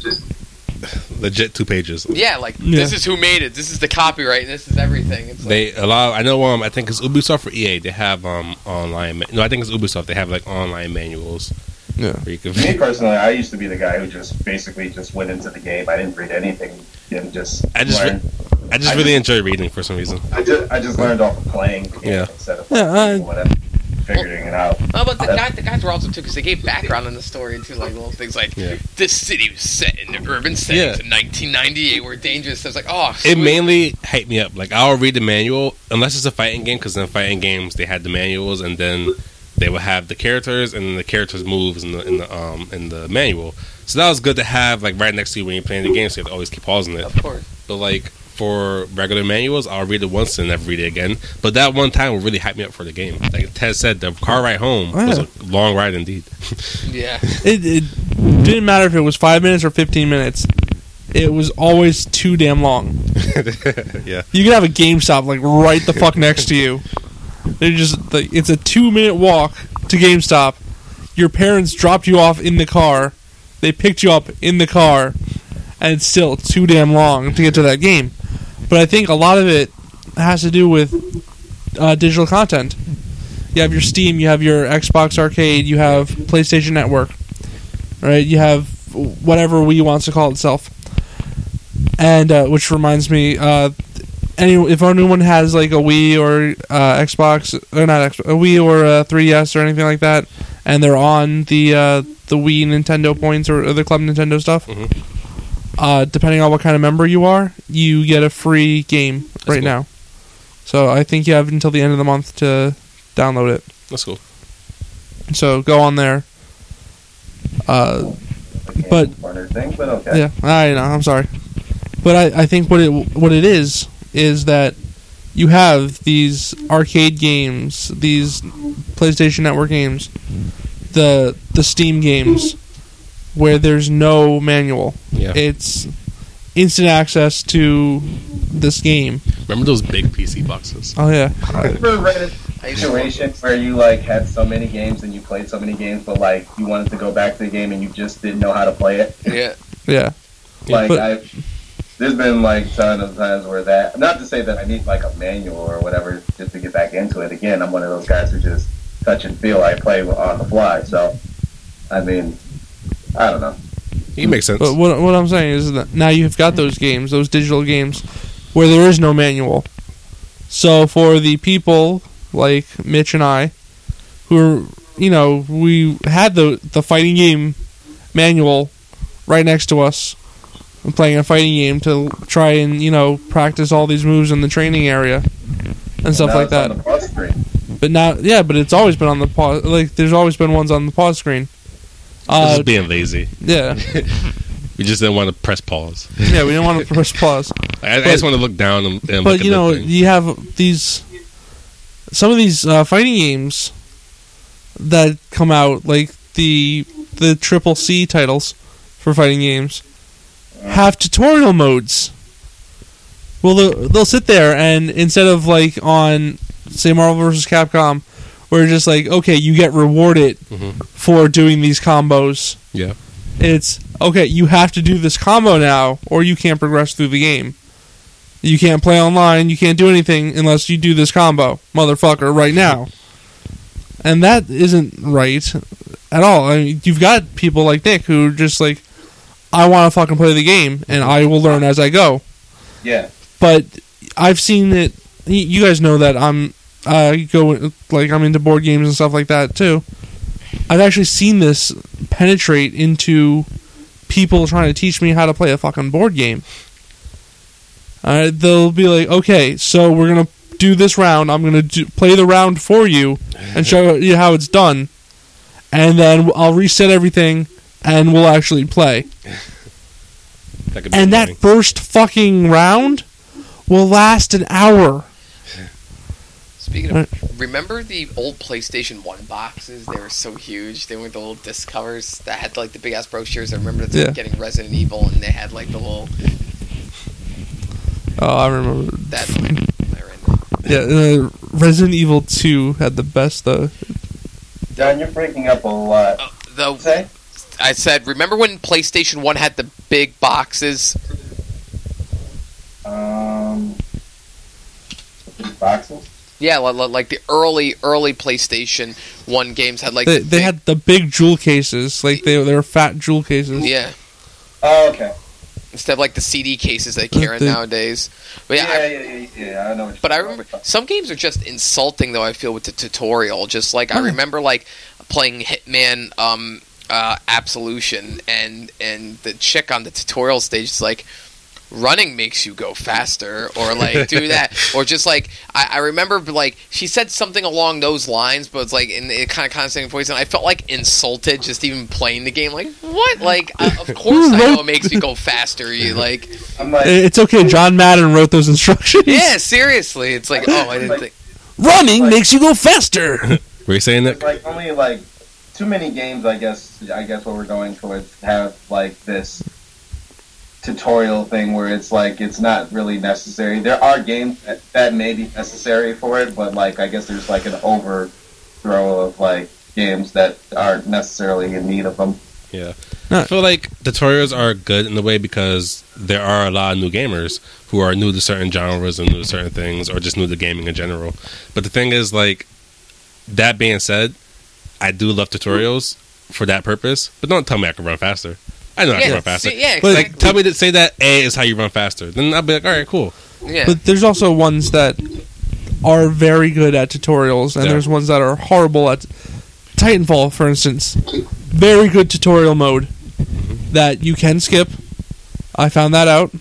Speaker 4: legit 2 pages.
Speaker 6: Yeah, like, this is who made it, this is the copyright, and this is everything. It's like,
Speaker 4: I know, I think it's Ubisoft or EA, they have online, no, I think it's Ubisoft, they have, like, online manuals.
Speaker 3: Yeah.
Speaker 5: Me personally, I used to be the guy who just basically just went into the game. I didn't read anything and just learned.
Speaker 4: I just really enjoy reading for some reason.
Speaker 5: I just learned off of playing the game instead of whatever, figuring it out.
Speaker 6: Oh, but the guys were also too, because they gave background in the story too, like little things like this city was set in the urban settings in 1998, where dangerous. I was like, oh, sweet.
Speaker 4: It mainly hyped me up. Like, I'll read the manual unless it's a fighting game, because in fighting games they had the manuals, and then they would have the characters and the characters' moves in the manual. So that was good to have like right next to you when you're playing the game, so you have to always keep pausing it.
Speaker 6: Of course.
Speaker 4: But like for regular manuals, I'll read it once and never read it again. But that one time will really hype me up for the game. Like Ted said, the car ride home was a long ride indeed.
Speaker 6: Yeah.
Speaker 3: It didn't matter if it was 5 minutes or 15 minutes. It was always too damn long.
Speaker 4: Yeah.
Speaker 3: You could have a GameStop like right the fuck next to you. They're just like, it's a 2-minute walk to GameStop. Your parents dropped you off in the car. They picked you up in the car, and it's still too damn long to get to that game. But I think a lot of it has to do with digital content. You have your Steam, you have your Xbox Arcade, you have PlayStation Network, right? You have whatever Wii wants to call itself. And which reminds me, if anyone has like a Wii or Xbox, or not Xbox, a Wii or a 3DS or anything like that, and they're on the Wii Nintendo points or the Club Nintendo stuff, depending on what kind of member you are, you get a free game now. So I think you have until the end of the month to download it.
Speaker 4: That's cool.
Speaker 3: So go on there. But
Speaker 5: Corner thing, but okay.
Speaker 3: yeah, I know. I'm sorry, but I think what it is that you have these arcade games, these PlayStation Network games, the Steam games, where there's no manual.
Speaker 4: Yeah.
Speaker 3: It's instant access to this game.
Speaker 4: Remember those big PC boxes?
Speaker 3: Oh yeah.
Speaker 5: Ever ran a situation where you like had so many games and you played so many games, but like you wanted to go back to the game and you just didn't know how to play it?
Speaker 6: Yeah.
Speaker 3: Yeah.
Speaker 5: Like
Speaker 3: But-
Speaker 5: there's been like ton of times where that. Not to say that I need like a manual or whatever just to get back into it. Again, I'm one of those guys who just touch and feel. I play on the fly, so I mean, I don't know.
Speaker 4: It makes sense.
Speaker 3: But what I'm saying is that now you've got those games, those digital games, where there is no manual. So for the people like Mitch and I, who are, we had the fighting game manual right next to us, and playing a fighting game to try and practice all these moves in the training area and stuff
Speaker 5: Now
Speaker 3: like
Speaker 5: it's
Speaker 3: that.
Speaker 5: on the pause screen.
Speaker 3: But now, yeah, but it's always been on the pause. Like there's always been ones on the pause screen.
Speaker 4: Just being lazy.
Speaker 3: Yeah,
Speaker 4: We just didn't want to press pause.
Speaker 3: yeah, we didn't want to press pause.
Speaker 4: I just want to look down and
Speaker 3: But
Speaker 4: look at the thing.
Speaker 3: you have some of these fighting games that come out, like the Triple C titles for fighting games, have tutorial modes. Well, they'll sit there and instead of like on, say, Marvel vs. Capcom, where it's just like, okay, you get rewarded for doing these combos.
Speaker 4: Yeah.
Speaker 3: It's, okay, you have to do this combo now, or you can't progress through the game. You can't play online, you can't do anything unless you do this combo, motherfucker, right now. And that isn't right at all. I mean, you've got people like Nick who are just like, I want to fucking play the game, and I will learn as I go.
Speaker 5: Yeah.
Speaker 3: But I've seen it. You guys know that I'm into board games and stuff like that too. I've actually seen this penetrate into people trying to teach me how to play a fucking board game. They'll be like, okay, so we're gonna do this round. I'm gonna play the round for you and show you how it's done, and then I'll reset everything and we'll actually play.
Speaker 4: That could be
Speaker 3: And that
Speaker 4: annoying.
Speaker 3: first fucking round will last an hour.
Speaker 6: Speaking of, remember the old PlayStation 1 boxes? They were so huge. They were the little disc covers that had like the big ass brochures. I remember getting Resident Evil, and they had like the little
Speaker 3: Oh, I remember.
Speaker 6: that.
Speaker 3: Yeah, Resident Evil 2 had the best though.
Speaker 5: John, you're breaking up a lot. Say?
Speaker 6: I said, remember when PlayStation 1 had the big boxes?
Speaker 5: These boxes?
Speaker 6: Yeah, like the early PlayStation 1 games had like
Speaker 3: They had the big jewel cases, like they were fat jewel cases.
Speaker 6: yeah,
Speaker 5: Oh, okay.
Speaker 6: instead of like the CD cases they carry nowadays. But yeah,
Speaker 5: I know.
Speaker 6: But I remember some games are just insulting, though. I feel with the tutorial, just like I remember like playing Hitman Absolution, and the chick on the tutorial stage is like, running makes you go faster, or like do that, or just like I remember like she said something along those lines, but it's like in a kind of condescending voice, and I felt like insulted just even playing the game. Like what? Like of course I know it makes you go faster. You like
Speaker 5: I'm like,
Speaker 3: It's okay. John Madden wrote those instructions.
Speaker 6: yeah, seriously. It's like oh I didn't think.
Speaker 3: Running makes you go faster.
Speaker 4: Were you saying that?
Speaker 5: it's like only like too many games. I guess what we're going towards have like this tutorial thing where it's like it's not really necessary. There are games that may be necessary for it, but like I guess there's like an overthrow of like games that aren't necessarily in need of them.
Speaker 4: Yeah.
Speaker 3: No.
Speaker 4: I feel like tutorials are good in a way because there are a lot of new gamers who are new to certain genres and new to certain things, or just new to gaming in general. But the thing is, like, that being said, I do love tutorials for that purpose, but don't tell me I can run faster. I know I can run faster.
Speaker 6: Yeah,
Speaker 3: But,
Speaker 6: exactly.
Speaker 4: Like, tell me to say that A is how you run faster. Then I'll be like, all right, cool.
Speaker 6: Yeah.
Speaker 3: But there's also ones that are very good at tutorials, and
Speaker 4: Yeah.
Speaker 3: there's ones that are horrible at Titanfall, for instance. Very good tutorial mode that you can skip. I found that out.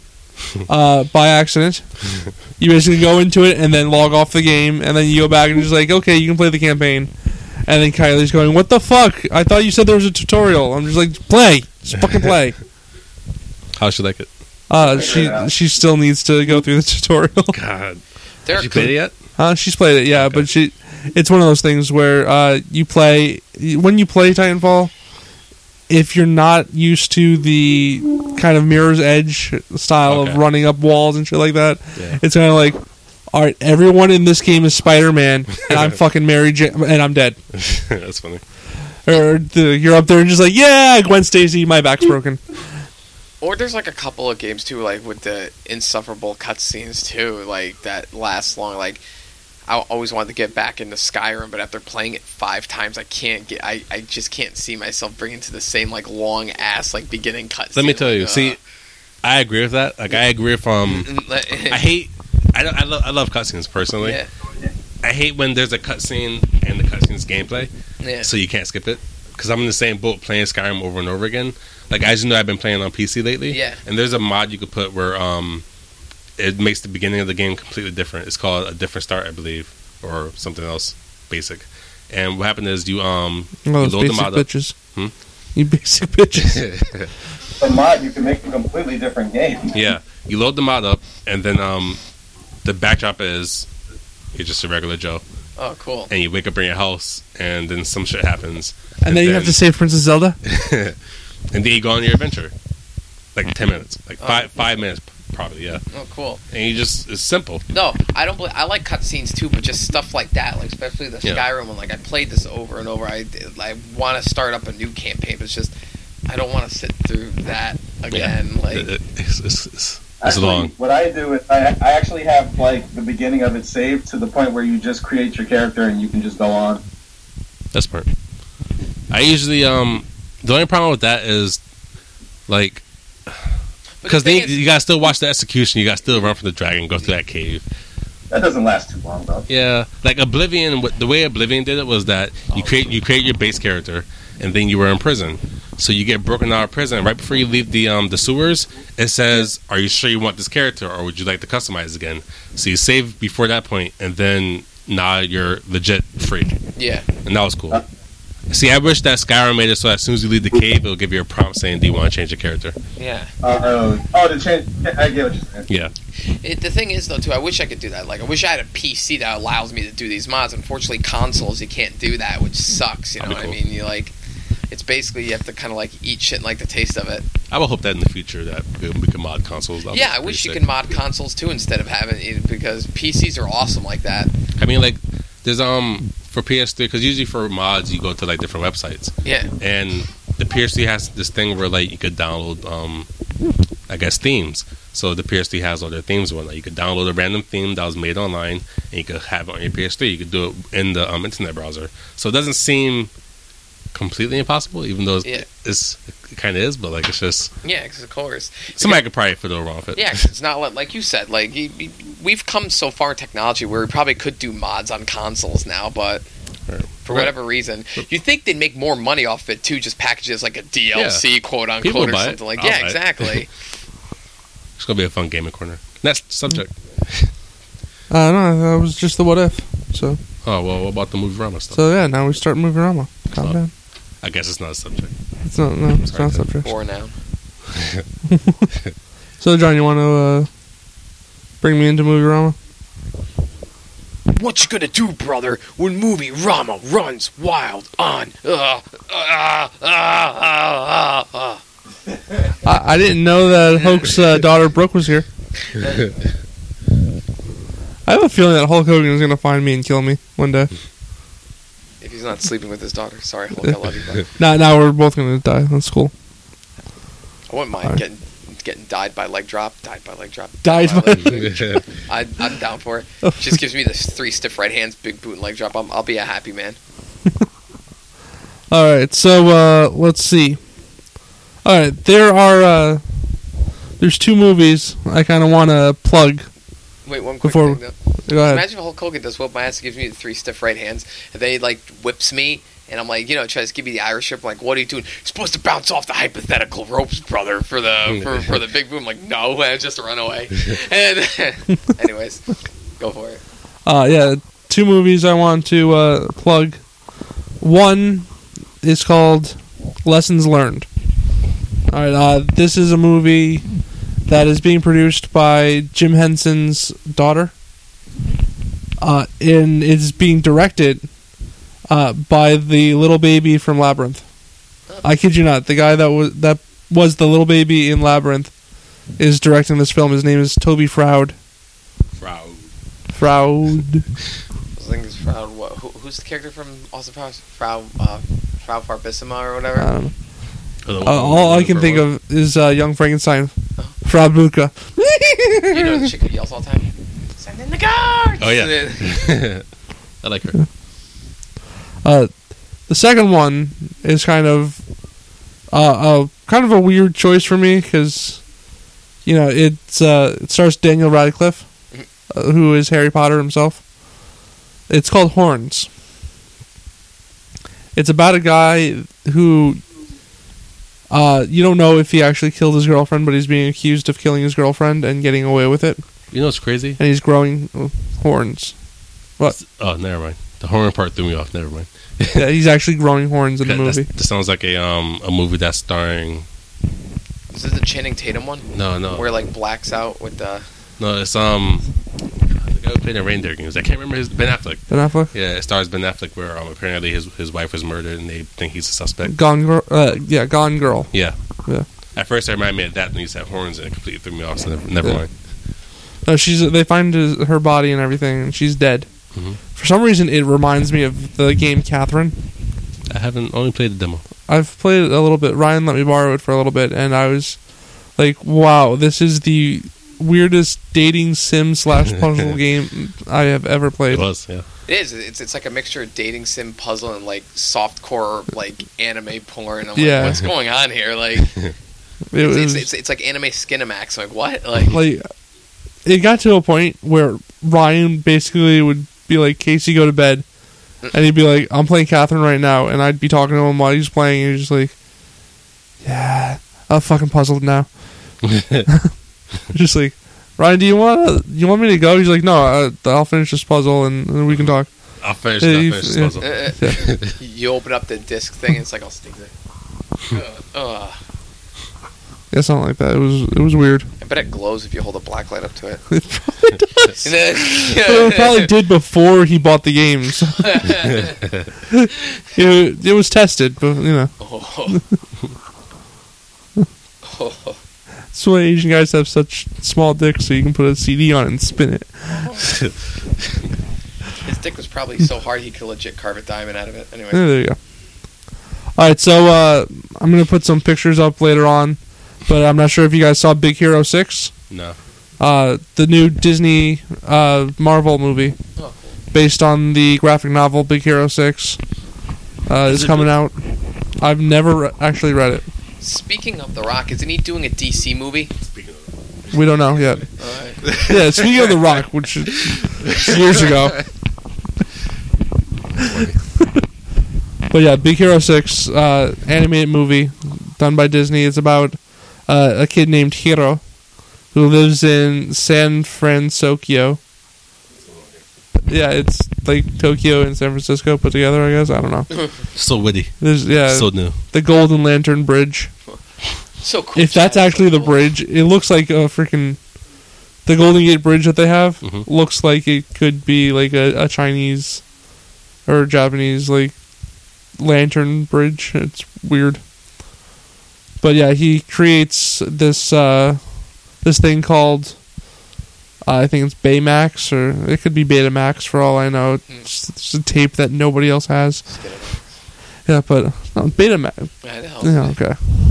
Speaker 3: by accident. You basically go into it and then log off the game, and then you go back and just like, okay, you can play the campaign. And then Kylie's going, what the fuck? I thought you said there was a tutorial. I'm just like, play. Just fucking play.
Speaker 4: How'd she like it?
Speaker 3: She still needs to go through the tutorial.
Speaker 4: God.
Speaker 6: There
Speaker 4: Has she played it yet?
Speaker 3: She's played it, yeah,
Speaker 4: Okay.
Speaker 3: but it's one of those things where when you play Titanfall, if you're not used to the kind of Mirror's Edge style of
Speaker 4: Okay.
Speaker 3: running up walls and shit like that,
Speaker 4: Yeah.
Speaker 3: it's kind of like, all right, everyone in this game is Spider-Man, and I'm fucking Mary Jane, and I'm dead.
Speaker 4: That's funny.
Speaker 3: Or you're up there and just like, yeah, Gwen Stacy, my back's broken.
Speaker 6: Or there's like a couple of games too, like with the insufferable cutscenes too, like that last long. Like I always wanted to get back into Skyrim, but after playing it 5 times, I just can't see myself bringing to the same like long ass like beginning cutscene.
Speaker 4: Let me tell you. See, I agree with that. Like, I agree with I love cutscenes personally.
Speaker 6: Yeah.
Speaker 4: I hate when there's a cutscene and the cutscene's gameplay,
Speaker 6: Yeah.
Speaker 4: so you can't skip it. Because I'm in the same boat playing Skyrim over and over again. Like, as you know, I've been playing on PC lately.
Speaker 6: Yeah.
Speaker 4: And there's a mod you could put where it makes the beginning of the game completely different. It's called A Different Start, I believe, or something else basic. And what happened is you
Speaker 3: Those
Speaker 4: load the
Speaker 3: basic
Speaker 4: mod up.
Speaker 3: bitches.
Speaker 4: Hmm?
Speaker 3: You basic bitches.
Speaker 5: The mod, you can make a completely different game.
Speaker 4: Yeah, you load the mod up, and then the backdrop is you're just a regular Joe,
Speaker 6: Oh, cool.
Speaker 4: and you wake up in your house, and then some shit happens,
Speaker 3: And then you have to save Princess Zelda?
Speaker 4: and then you go on your adventure, like 10 minutes, like five minutes probably, yeah.
Speaker 6: Oh, cool.
Speaker 4: And you just it's simple.
Speaker 6: No, I don't. I like cutscenes too, but just stuff like that, like especially the
Speaker 4: Yeah.
Speaker 6: Skyrim one. Like I played this over and over. I want to start up a new campaign, but it's just I don't want to sit through that again.
Speaker 4: Yeah.
Speaker 6: Like
Speaker 4: It's
Speaker 5: Actually,
Speaker 4: long.
Speaker 5: what I do is I actually have like the beginning of it saved to the point where you just create your character and you can just go on.
Speaker 4: That's smart. I usually the only problem with that is like because
Speaker 6: the thing
Speaker 4: then
Speaker 6: is-
Speaker 4: you gotta still watch the execution. You gotta still run from the dragon, go through that cave.
Speaker 5: That doesn't last too long though.
Speaker 4: Yeah, like Oblivion. The way Oblivion did it was that you create your base character, and then you were in prison. So you get broken out of prison right before you leave the sewers. It says, "Are you sure you want this character, or would you like to customize again?" So you save before that point, and then now you're legit free,
Speaker 6: yeah,
Speaker 4: and that was cool. See, I wish that Skyrim made it so as soon as you leave the cave, it'll give you a prompt saying, "Do you want to change your character?"
Speaker 6: yeah.
Speaker 5: To change. I get what you're saying.
Speaker 4: Yeah,
Speaker 6: The thing is though too, I wish I could do that. Like I wish I had a PC that allows me to do these mods. Unfortunately, consoles you can't do that, which sucks. You know
Speaker 4: That'd
Speaker 6: what
Speaker 4: be
Speaker 6: I mean? You like. It's basically you have to kind of like eat shit and like the taste of it.
Speaker 4: I will hope that in the future that we can mod consoles. That'll
Speaker 6: Yeah,
Speaker 4: be
Speaker 6: I
Speaker 4: pretty
Speaker 6: wish you
Speaker 4: sick.
Speaker 6: could mod consoles too instead of having it because PCs are awesome like that.
Speaker 4: I mean, like, there's for PS3 because usually for mods you go to like different websites.
Speaker 6: Yeah,
Speaker 4: And the PS3 has this thing where like you could download, I guess, themes. So the PS3 has all their themes and whatnot. You could download a random theme that was made online, and you could have it on your PS3. You could do it in the internet browser. So it doesn't seem completely impossible, even though
Speaker 6: Yeah.
Speaker 4: it kind of is. But like, it's just
Speaker 6: yeah, 'cause of course.
Speaker 4: somebody could probably fiddle around with it.
Speaker 6: Yeah, 'cause it's not like you said. Like we've come so far in technology where we probably could do mods on consoles now, but
Speaker 4: Right.
Speaker 6: for whatever reason, you'd think they'd make more money off it too. Just package it as like a DLC, quote
Speaker 4: People
Speaker 6: unquote, or
Speaker 4: buy it.
Speaker 6: something like.
Speaker 4: I'll
Speaker 6: Yeah,
Speaker 4: buy it.
Speaker 6: exactly.
Speaker 4: It's gonna be a fun gaming corner. Next subject.
Speaker 3: No, that was just the what if. So
Speaker 4: Oh well, what about the movie Rama stuff?
Speaker 3: yeah, now we start moving around. Calm
Speaker 4: Oh.
Speaker 3: down.
Speaker 4: I guess it's not a subject.
Speaker 3: It's not. No, it's
Speaker 4: Sorry,
Speaker 3: not
Speaker 4: Ted.
Speaker 3: subject.
Speaker 6: Or now.
Speaker 3: So John, you want to bring me into movie Rama?
Speaker 6: What you gonna do, brother, when movie Rama runs wild on?
Speaker 3: I didn't know that Hulk's daughter Brooke was here. I have a feeling that Hulk Hogan is going to find me and kill me one day.
Speaker 6: If he's not sleeping with his daughter, sorry, Hulk, I love you, bud.
Speaker 3: Now we're both going to die. That's cool.
Speaker 6: I wouldn't mind
Speaker 3: Alright.
Speaker 6: getting died by leg drop.
Speaker 3: Died by-
Speaker 6: I'm down for it. Just gives me the 3 stiff right hands, big boot and leg drop. I'll be a happy man.
Speaker 3: All right, so let's see. All right, there's 2 movies I kind of want to plug.
Speaker 6: Wait, one quick
Speaker 3: Before-
Speaker 6: thing though.
Speaker 3: Go ahead.
Speaker 6: Imagine if Hulk Hogan does whoop my ass and gives me the 3 stiff right hands, and then he like whips me, And I'm like, tries to give me the Irish ship. I'm like, what are you doing? You're supposed to bounce off the hypothetical ropes, brother, for the big boom. I'm like, no, and just run away. And anyways, go for it.
Speaker 3: Yeah, 2 movies I want to plug. One is called Lessons Learned. All right, this is a movie that is being produced by Jim Henson's daughter, and it's being directed by the little baby from Labyrinth. I kid you not. The guy that was the little baby in Labyrinth is directing this film. His name is Toby Froud. Froud.
Speaker 6: I think it's Froud. Who's the character from Austin Powers? Froud Farbissima or whatever.
Speaker 3: I don't know. All I can think of is Young Frankenstein. Frau Blucher.
Speaker 6: You know the chick who yells all the time? Send in the guards!
Speaker 4: Oh, yeah. I like her.
Speaker 3: The second one is kind of a weird choice for me because, it stars Daniel Radcliffe, who is Harry Potter himself. It's called Horns. It's about a guy who... you don't know if he actually killed his girlfriend, but he's being accused of killing his girlfriend and getting away with it.
Speaker 4: You know what's crazy?
Speaker 3: And he's growing horns. What?
Speaker 4: Oh, never mind. The horn part threw me off. Never mind.
Speaker 3: Yeah, he's actually growing horns in the movie.
Speaker 4: That sounds like a movie that's starring...
Speaker 6: Is this the Channing Tatum one?
Speaker 4: No.
Speaker 6: Where, blacks out with the...
Speaker 4: No, it's, the guy who played in Reindeer Games. I can't remember his... Ben Affleck.
Speaker 3: Ben Affleck?
Speaker 4: Yeah, it stars Ben Affleck where apparently his wife was murdered and they think he's a suspect.
Speaker 3: Gone Girl. Gone Girl.
Speaker 4: Yeah.
Speaker 3: Yeah.
Speaker 4: At first, it reminded me of that, and he used to have horns, and it completely threw me off, so never mind.
Speaker 3: No, they find her body and everything, and she's dead.
Speaker 4: Mm-hmm.
Speaker 3: For some reason, it reminds me of the game Catherine.
Speaker 4: I haven't only played the demo.
Speaker 3: I've played it a little bit. Ryan let me borrow it for a little bit, and I was like, wow, this is the weirdest dating sim / puzzle game I have ever played.
Speaker 4: It was, yeah.
Speaker 6: It is. It's like a mixture of dating sim puzzle and softcore anime porn. I'm
Speaker 3: Yeah.
Speaker 6: like, what's going on here? It's like anime Skinamax. I'm like, what?
Speaker 3: It got to a point where Ryan basically would be like, Casey, go to bed. And he'd be like, I'm playing Catherine right now. And I'd be talking to him while he's playing. And he's just like, yeah, I'm fucking puzzled now. Just like, Ryan, do you want me to go? He's like, no, I'll finish this puzzle and we can talk.
Speaker 4: I'll finish this puzzle.
Speaker 6: You open up the disc thing and it's like, I'll stick there.
Speaker 3: Yeah, something like that. It was weird.
Speaker 6: I bet it glows if you hold a black light up to it.
Speaker 3: It probably does. It probably did before he bought the games. It was tested, but That's why Asian guys have such small dicks, so you can put a CD on it and spin it.
Speaker 6: His dick was probably so hard he could legit carve a diamond out of it. Anyway.
Speaker 3: There you go. Alright, so I'm going to put some pictures up later on, but I'm not sure if you guys saw Big Hero 6.
Speaker 4: No.
Speaker 3: The new Disney Marvel movie, based on the graphic novel Big Hero 6, is coming out. I've never actually read it.
Speaker 6: Speaking of The Rock, isn't he doing a DC movie?
Speaker 3: We don't know yet.
Speaker 6: Right.
Speaker 3: Yeah, speaking of The Rock, which is years ago. But yeah, Big Hero 6, animated movie done by Disney. It's about a kid named Hiro who lives in San Francisco. Yeah, it's like Tokyo and San Francisco put together, I guess. I don't know.
Speaker 4: So witty. So new.
Speaker 3: The Golden Lantern Bridge.
Speaker 6: So cool.
Speaker 3: If that's actually the bridge, it looks like a freaking... The Golden Gate Bridge that they have looks like it could be like a Chinese or Japanese lantern bridge. It's weird. But yeah, he creates this this thing called I think it's Baymax, or it could be Betamax for all I know. It's a tape that nobody else has. Yeah, but no, Betamax. Yeah, okay.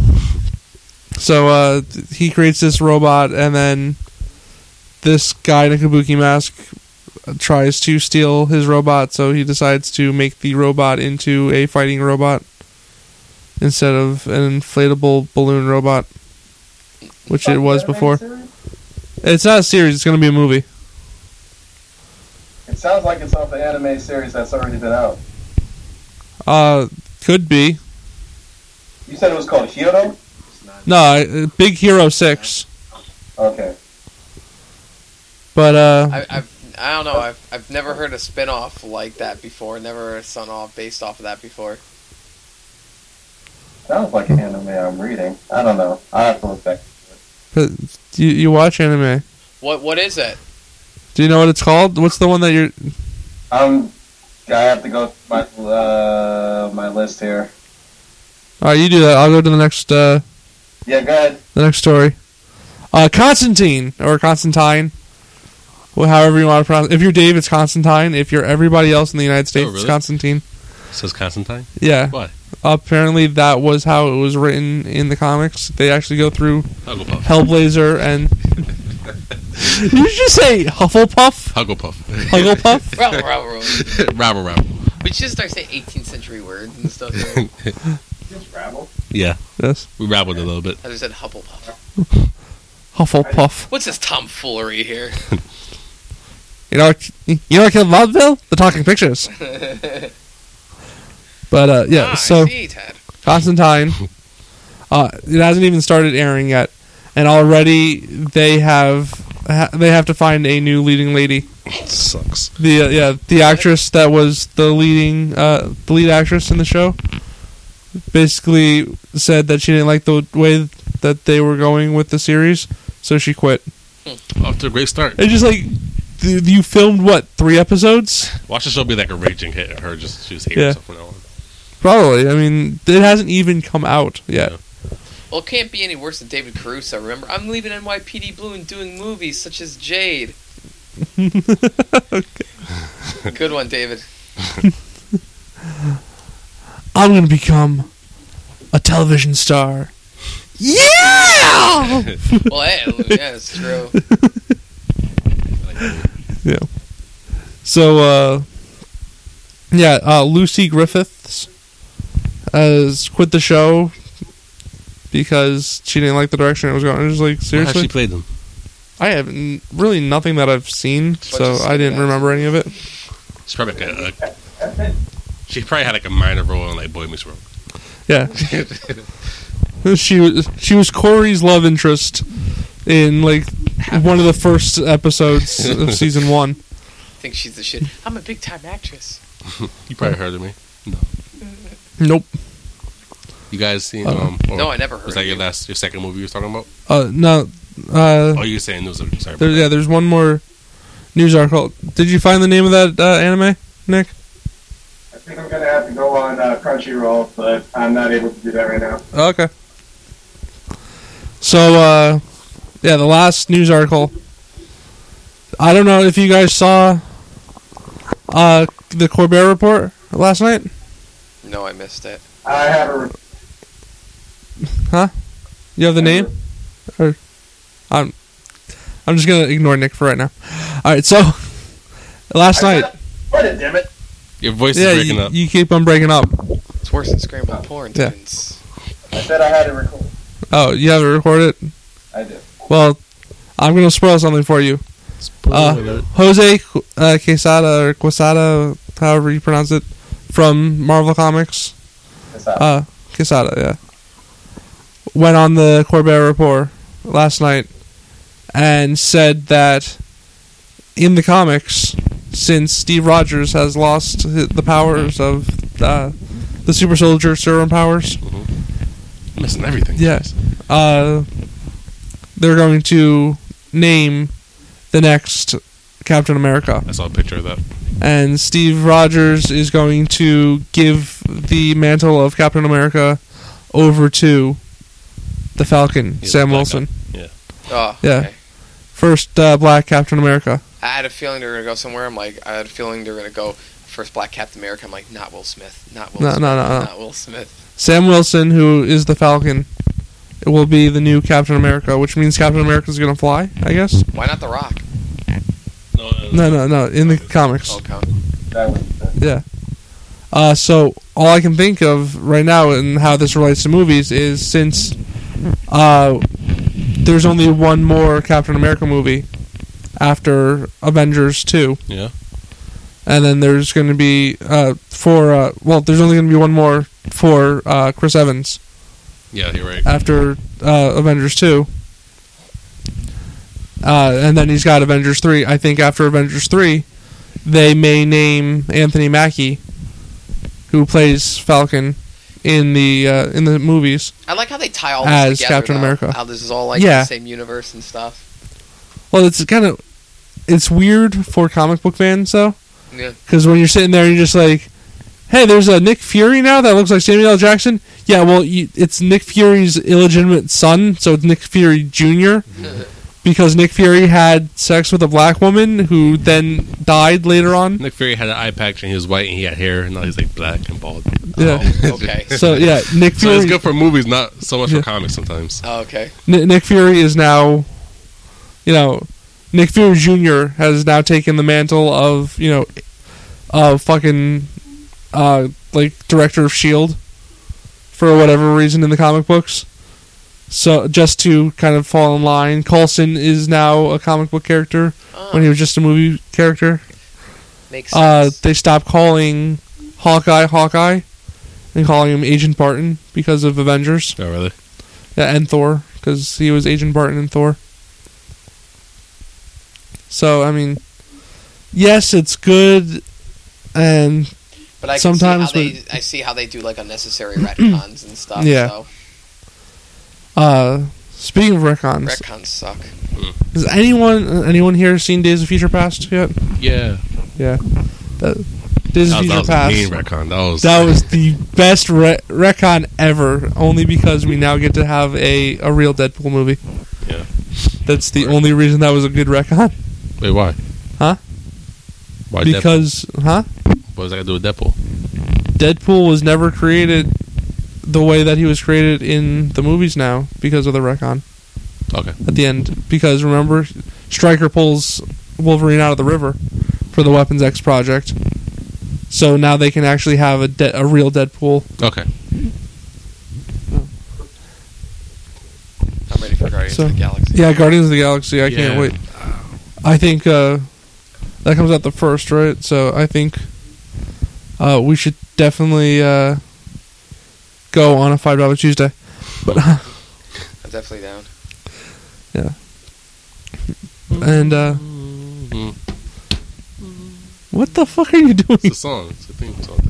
Speaker 3: So he creates this robot, and then this guy in a kabuki mask tries to steal his robot, so he decides to make the robot into a fighting robot instead of an inflatable balloon robot, which it was before. It's not a series, it's going to be a movie.
Speaker 5: It sounds like it's off the anime series that's already been out.
Speaker 3: Could be.
Speaker 5: You said it was called Hero?
Speaker 3: No, Big Hero 6.
Speaker 5: Okay.
Speaker 3: But,
Speaker 6: I don't know. I've never heard a spin-off like that before. Never heard a spin-off based off of that before.
Speaker 5: Sounds like an anime I'm reading. I don't know. I have to look back.
Speaker 3: you watch anime.
Speaker 6: What is it?
Speaker 3: Do you know what it's called? What's the one that you're...
Speaker 5: I have to go through my list here.
Speaker 3: Alright, you do that. I'll go to the next,
Speaker 5: Yeah, go ahead.
Speaker 3: the next story. Constantine, or Constantine. Well, however you want to pronounce it. If you're Dave, it's Constantine. If you're everybody else in the United States,
Speaker 4: really?
Speaker 3: it's Constantine.
Speaker 4: It says Constantine?
Speaker 3: Yeah.
Speaker 4: Why?
Speaker 3: Apparently that was how it was written in the comics. They actually go through
Speaker 4: Hugglepuff.
Speaker 3: Hellblazer and... Did you just say Hufflepuff?
Speaker 4: Hugglepuff.
Speaker 3: Hugglepuff?
Speaker 6: Rabble.
Speaker 4: Rabble.
Speaker 6: We should start saying 18th century words and stuff. Here.
Speaker 5: Just Rabble?
Speaker 4: Yeah.
Speaker 3: Yes.
Speaker 4: We rabbled a little bit.
Speaker 6: I just said Hufflepuff.
Speaker 3: Hufflepuff.
Speaker 6: What's this tomfoolery here?
Speaker 3: You know what killed vaudeville? The talking pictures. But, yeah, so...
Speaker 6: I see, Ted.
Speaker 3: Constantine. It hasn't even started airing yet, and already they have to find a new leading lady.
Speaker 4: Sucks.
Speaker 3: The actress that was the lead actress in the show basically said that she didn't like the way that they were going with the series, so she quit.
Speaker 4: Off to a great start.
Speaker 3: It's just like you filmed what 3 episodes?
Speaker 4: Watch the show be like a raging hit, and her just she was hating
Speaker 3: Yeah.
Speaker 4: herself from now on.
Speaker 3: Probably. I mean, it hasn't even come out yet.
Speaker 4: Yeah.
Speaker 6: Well, it can't be any worse than David Caruso. Remember, I'm leaving NYPD Blue and doing movies such as Jade. Good one, David.
Speaker 3: I'm gonna become a television star. Yeah.
Speaker 6: Well, hey, yeah, it's true.
Speaker 3: Yeah. So, Lucy Griffiths has quit the show because she didn't like the direction it was going. I was like,
Speaker 4: How
Speaker 3: seriously?
Speaker 4: has she played them?
Speaker 3: I have really nothing that I've seen, so I didn't remember any of it.
Speaker 4: She's probably like she probably had like a minor role in like Boy Meets World.
Speaker 3: Yeah. She was Corey's love interest in like one of the first episodes of season 1.
Speaker 6: I think she's the shit. I'm a big time actress.
Speaker 4: You probably heard of me.
Speaker 3: Nope.
Speaker 4: You guys seen?
Speaker 6: No, I never heard.
Speaker 4: Was that
Speaker 6: of
Speaker 4: your second movie you were talking about?
Speaker 3: No.
Speaker 4: Oh, you were saying news? Sorry.
Speaker 3: There's one more news article. Did you find the name of that anime, Nick?
Speaker 5: I think I'm going to have to go on Crunchyroll, but I'm not able to do that right now.
Speaker 3: Okay. So, the last news article. I don't know if you guys saw the Colbert Report last night.
Speaker 6: No, I missed it.
Speaker 5: I have a...
Speaker 3: Huh? You have the name? Or I'm just gonna ignore Nick for right now. All right, so last night.
Speaker 5: What it, damn it.
Speaker 4: Your voice is breaking up.
Speaker 3: You keep on breaking up.
Speaker 6: It's worse than scrambled porn.
Speaker 3: Yeah.
Speaker 6: Twins.
Speaker 5: I said I had it recorded.
Speaker 3: Oh, you have it recorded?
Speaker 5: I did.
Speaker 3: Well, I'm gonna spoil something for you. Jose Quesada or Quesada, however you pronounce it, from Marvel Comics. Quesada, yeah. Went on the Colbert Report last night and said that in the comics, since Steve Rogers has lost the powers of the super soldier serum powers,
Speaker 4: Missing everything.
Speaker 3: yes, they're going to name the next Captain America.
Speaker 4: I saw a picture of that.
Speaker 3: And Steve Rogers is going to give the mantle of Captain America over to the Falcon,
Speaker 4: He's
Speaker 3: Sam
Speaker 4: the black
Speaker 3: Wilson.
Speaker 4: guy. Yeah.
Speaker 6: Oh,
Speaker 3: Yeah.
Speaker 6: okay.
Speaker 3: First black Captain America.
Speaker 6: I had a feeling they were gonna go somewhere. I had a feeling they were gonna go first black Captain America. I'm like, not Will Smith. Not Will
Speaker 3: No,
Speaker 6: Smith.
Speaker 3: no, no, no.
Speaker 6: Not Will Smith.
Speaker 3: Sam Wilson, who is the Falcon, will be the new Captain America, which means Captain America's going to fly, I guess.
Speaker 6: Why not The Rock?
Speaker 3: No, in the comics.
Speaker 6: Okay.
Speaker 5: That was
Speaker 3: Yeah. So all I can think of right now and how this relates to movies is since there's only one more Captain America movie after Avengers 2.
Speaker 4: Yeah.
Speaker 3: And then there's going to be there's only going to be one more for Chris Evans
Speaker 4: Yeah, you're right.
Speaker 3: after Avengers 2. And then he's got Avengers 3. I think after Avengers 3, they may name Anthony Mackie, who plays Falcon in the movies.
Speaker 6: I like how they tie all
Speaker 3: As
Speaker 6: this together.
Speaker 3: Captain
Speaker 6: though.
Speaker 3: America.
Speaker 6: How this is all like
Speaker 3: Yeah.
Speaker 6: the same universe and stuff.
Speaker 3: Well, it's weird for comic book fans, though.
Speaker 6: Yeah.
Speaker 3: Because when you're sitting there, you're just like, hey, there's a Nick Fury now that looks like Samuel L. Jackson. Yeah, well, it's Nick Fury's illegitimate son, so it's Nick Fury Jr. Because Nick Fury had sex with a black woman who then died later on.
Speaker 4: Nick Fury had an eye patch and he was white and he had hair and now he's like black and bald.
Speaker 3: Yeah.
Speaker 6: Oh, okay.
Speaker 3: So, yeah, Nick
Speaker 4: So
Speaker 3: Fury...
Speaker 4: it's good for movies, not so much
Speaker 3: Yeah.
Speaker 4: for comics sometimes.
Speaker 6: Oh, okay.
Speaker 3: Nick Fury is now, Nick Fury Jr. has now taken the mantle of, fucking, director of S.H.I.E.L.D. for whatever reason in the comic books. So, just to kind of fall in line, Coulson is now a comic book character when he was just a movie character.
Speaker 6: Makes sense.
Speaker 3: They stopped calling Hawkeye, and calling him Agent Barton because of Avengers.
Speaker 4: Oh, really?
Speaker 3: Yeah, and Thor, because he was Agent Barton in Thor. So, I mean, yes, it's good, and
Speaker 6: But I
Speaker 3: sometimes
Speaker 6: can see I see how they do like unnecessary retcons and stuff.
Speaker 3: Yeah.
Speaker 6: So
Speaker 3: speaking of retcons,
Speaker 6: retcons suck.
Speaker 3: has anyone here seen Days of Future Past yet?
Speaker 4: Yeah.
Speaker 3: Yeah. Days of
Speaker 4: That
Speaker 3: Future
Speaker 4: was a
Speaker 3: Past.
Speaker 4: mean retcon.
Speaker 3: That was the best retcon ever, only because we now get to have a real Deadpool movie.
Speaker 4: Yeah.
Speaker 3: That's the only reason that was a good retcon.
Speaker 4: Wait, why?
Speaker 3: Huh?
Speaker 4: Why
Speaker 3: Because,
Speaker 4: What does that got to do with Deadpool?
Speaker 3: Deadpool was never created the way that he was created in the movies now because of the retcon
Speaker 4: Okay.
Speaker 3: at the end. Because remember, Stryker pulls Wolverine out of the river for the Weapons X project. So now they can actually have a real Deadpool.
Speaker 4: Okay.
Speaker 6: I'm ready for Guardians
Speaker 3: So-
Speaker 6: of the Galaxy.
Speaker 3: Yeah, Guardians of the Galaxy. I can't
Speaker 4: Yeah.
Speaker 3: wait. I think that comes out the first, right? So I think we should definitely go on a $5 Tuesday. But
Speaker 6: I'm definitely down.
Speaker 3: yeah, and what the fuck are you doing?
Speaker 4: It's a song. It's a theme song.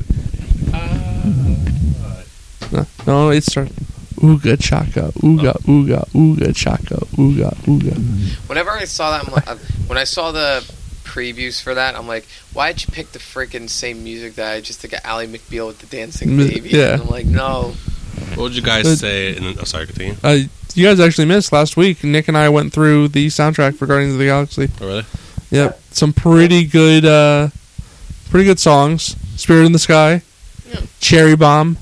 Speaker 3: No, it's start. Ooga chaka, ooga ooga ooga chaka, ooga ooga.
Speaker 6: Whenever I saw that, I'm like, when I saw the previews for that, I'm like, why did you pick the freaking same music that I just took Ally McBeal with the dancing baby?
Speaker 3: Yeah.
Speaker 6: And I'm like, no.
Speaker 4: What would you guys say? Sorry, continue.
Speaker 3: You guys actually missed last week. Nick and I went through the soundtrack for Guardians of the Galaxy.
Speaker 4: Oh, really?
Speaker 3: Yep, some pretty good songs. Spirit in the Sky,
Speaker 6: Yeah.
Speaker 3: Cherry Bomb.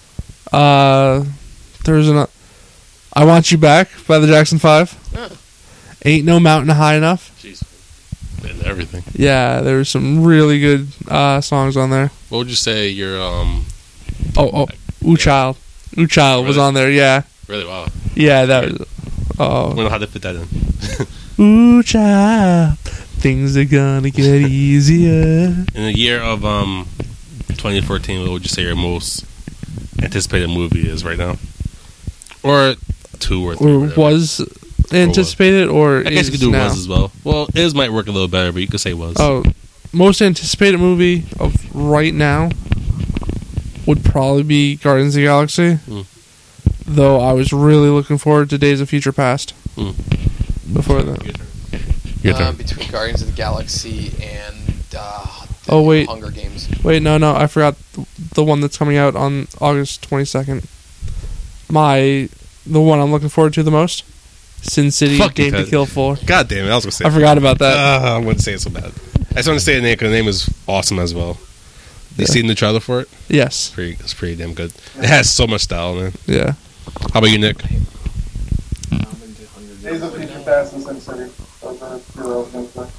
Speaker 3: There's I Want You Back by the Jackson 5.
Speaker 6: Huh.
Speaker 3: Ain't No Mountain High Enough.
Speaker 4: Jeez. And everything.
Speaker 3: Yeah, there's some really good songs on there.
Speaker 4: What would you say your
Speaker 3: Ooh Child. Ooh Child was
Speaker 4: Really?
Speaker 3: on there. Yeah,
Speaker 4: really wow?
Speaker 3: yeah, that was.
Speaker 4: I
Speaker 3: Oh,
Speaker 4: don't know how to fit that in.
Speaker 3: Ooh Child, things are gonna get easier.
Speaker 4: In the year of 2014, what would you say your most anticipated movie is right now? Or 2 or 3?
Speaker 3: Or
Speaker 4: whatever.
Speaker 3: was anticipated, or
Speaker 4: I guess you could do
Speaker 3: now?
Speaker 4: was as well. Well, is might work a little better, but you could say was.
Speaker 3: Oh, most anticipated movie of right now would probably be Guardians of the Galaxy.
Speaker 4: Mm.
Speaker 3: Though I was really looking forward to Days of Future Past.
Speaker 4: Mm.
Speaker 3: Before that.
Speaker 4: Your turn.
Speaker 6: Between Guardians of the Galaxy and
Speaker 3: Oh, wait.
Speaker 6: Hunger Games.
Speaker 3: Wait, no, I forgot the one that's coming out on August 22nd. The one I'm looking forward to the most? Sin City,
Speaker 4: Fuck you,
Speaker 3: Game to
Speaker 4: Ted.
Speaker 3: Kill 4.
Speaker 4: God damn it, I was going to say
Speaker 3: I forgot about that.
Speaker 4: I'm going to say it so bad. I just want to say the name because the name is awesome as well. You
Speaker 3: Yeah.
Speaker 4: seen the trailer for it?
Speaker 3: Yes.
Speaker 4: It's pretty damn good. It has so much style, man.
Speaker 3: Yeah.
Speaker 4: How about you, Nick?
Speaker 5: Days of Future Past and Sin City. Those are the two I was gonna say.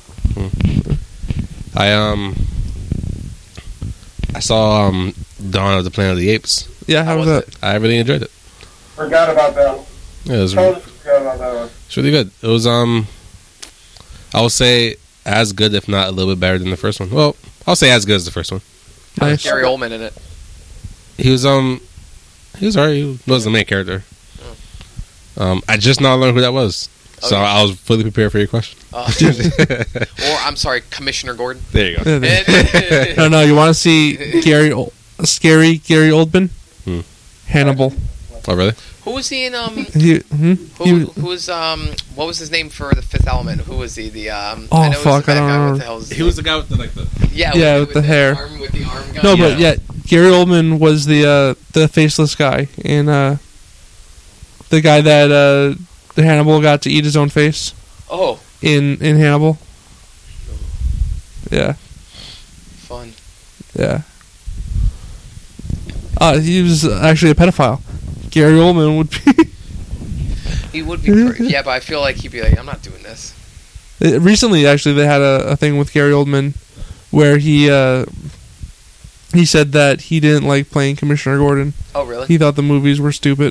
Speaker 4: I saw Dawn of the Planet of the Apes.
Speaker 3: Yeah, how was that?
Speaker 4: I really enjoyed it.
Speaker 5: Forgot about that one.
Speaker 4: Yeah, it was
Speaker 5: Totally forgot about that one.
Speaker 4: it's really good. It was I would say as good, if not a little bit better than the first one. Well, I'll say as good as the first one.
Speaker 3: Nice.
Speaker 6: Gary Oldman in it.
Speaker 4: He was alright. He was the main character. I just now learned who that was, so
Speaker 6: Okay.
Speaker 4: I was fully prepared for your question.
Speaker 6: Or I'm sorry, Commissioner Gordon.
Speaker 4: There you go.
Speaker 3: No, you want to see scary Gary Oldman? Hannibal.
Speaker 4: Oh, really?
Speaker 6: Who was he in?
Speaker 3: He-
Speaker 6: Who was what was his name for the Fifth Element? Who was he? The
Speaker 3: Oh,
Speaker 6: know it was
Speaker 3: fuck,
Speaker 6: the bad
Speaker 3: I don't
Speaker 6: guy.
Speaker 3: remember.
Speaker 6: What the hell is his
Speaker 4: He was the guy with the
Speaker 3: Yeah, with the hair.
Speaker 6: Arm, with the arm gun.
Speaker 3: No,
Speaker 4: Yeah.
Speaker 3: but yeah, Gary Oldman was the faceless guy in the guy that the Hannibal got to eat his own face
Speaker 6: Oh,
Speaker 3: in Hannibal. Yeah,
Speaker 6: fun.
Speaker 3: yeah. He was actually a pedophile. Gary Oldman would be.
Speaker 6: He would be. Yeah, but I feel like he'd be like, I'm not doing this.
Speaker 3: Recently, actually, they had a thing with Gary Oldman where he said that he didn't like playing Commissioner Gordon.
Speaker 6: Oh, really?
Speaker 3: He thought the movies were stupid.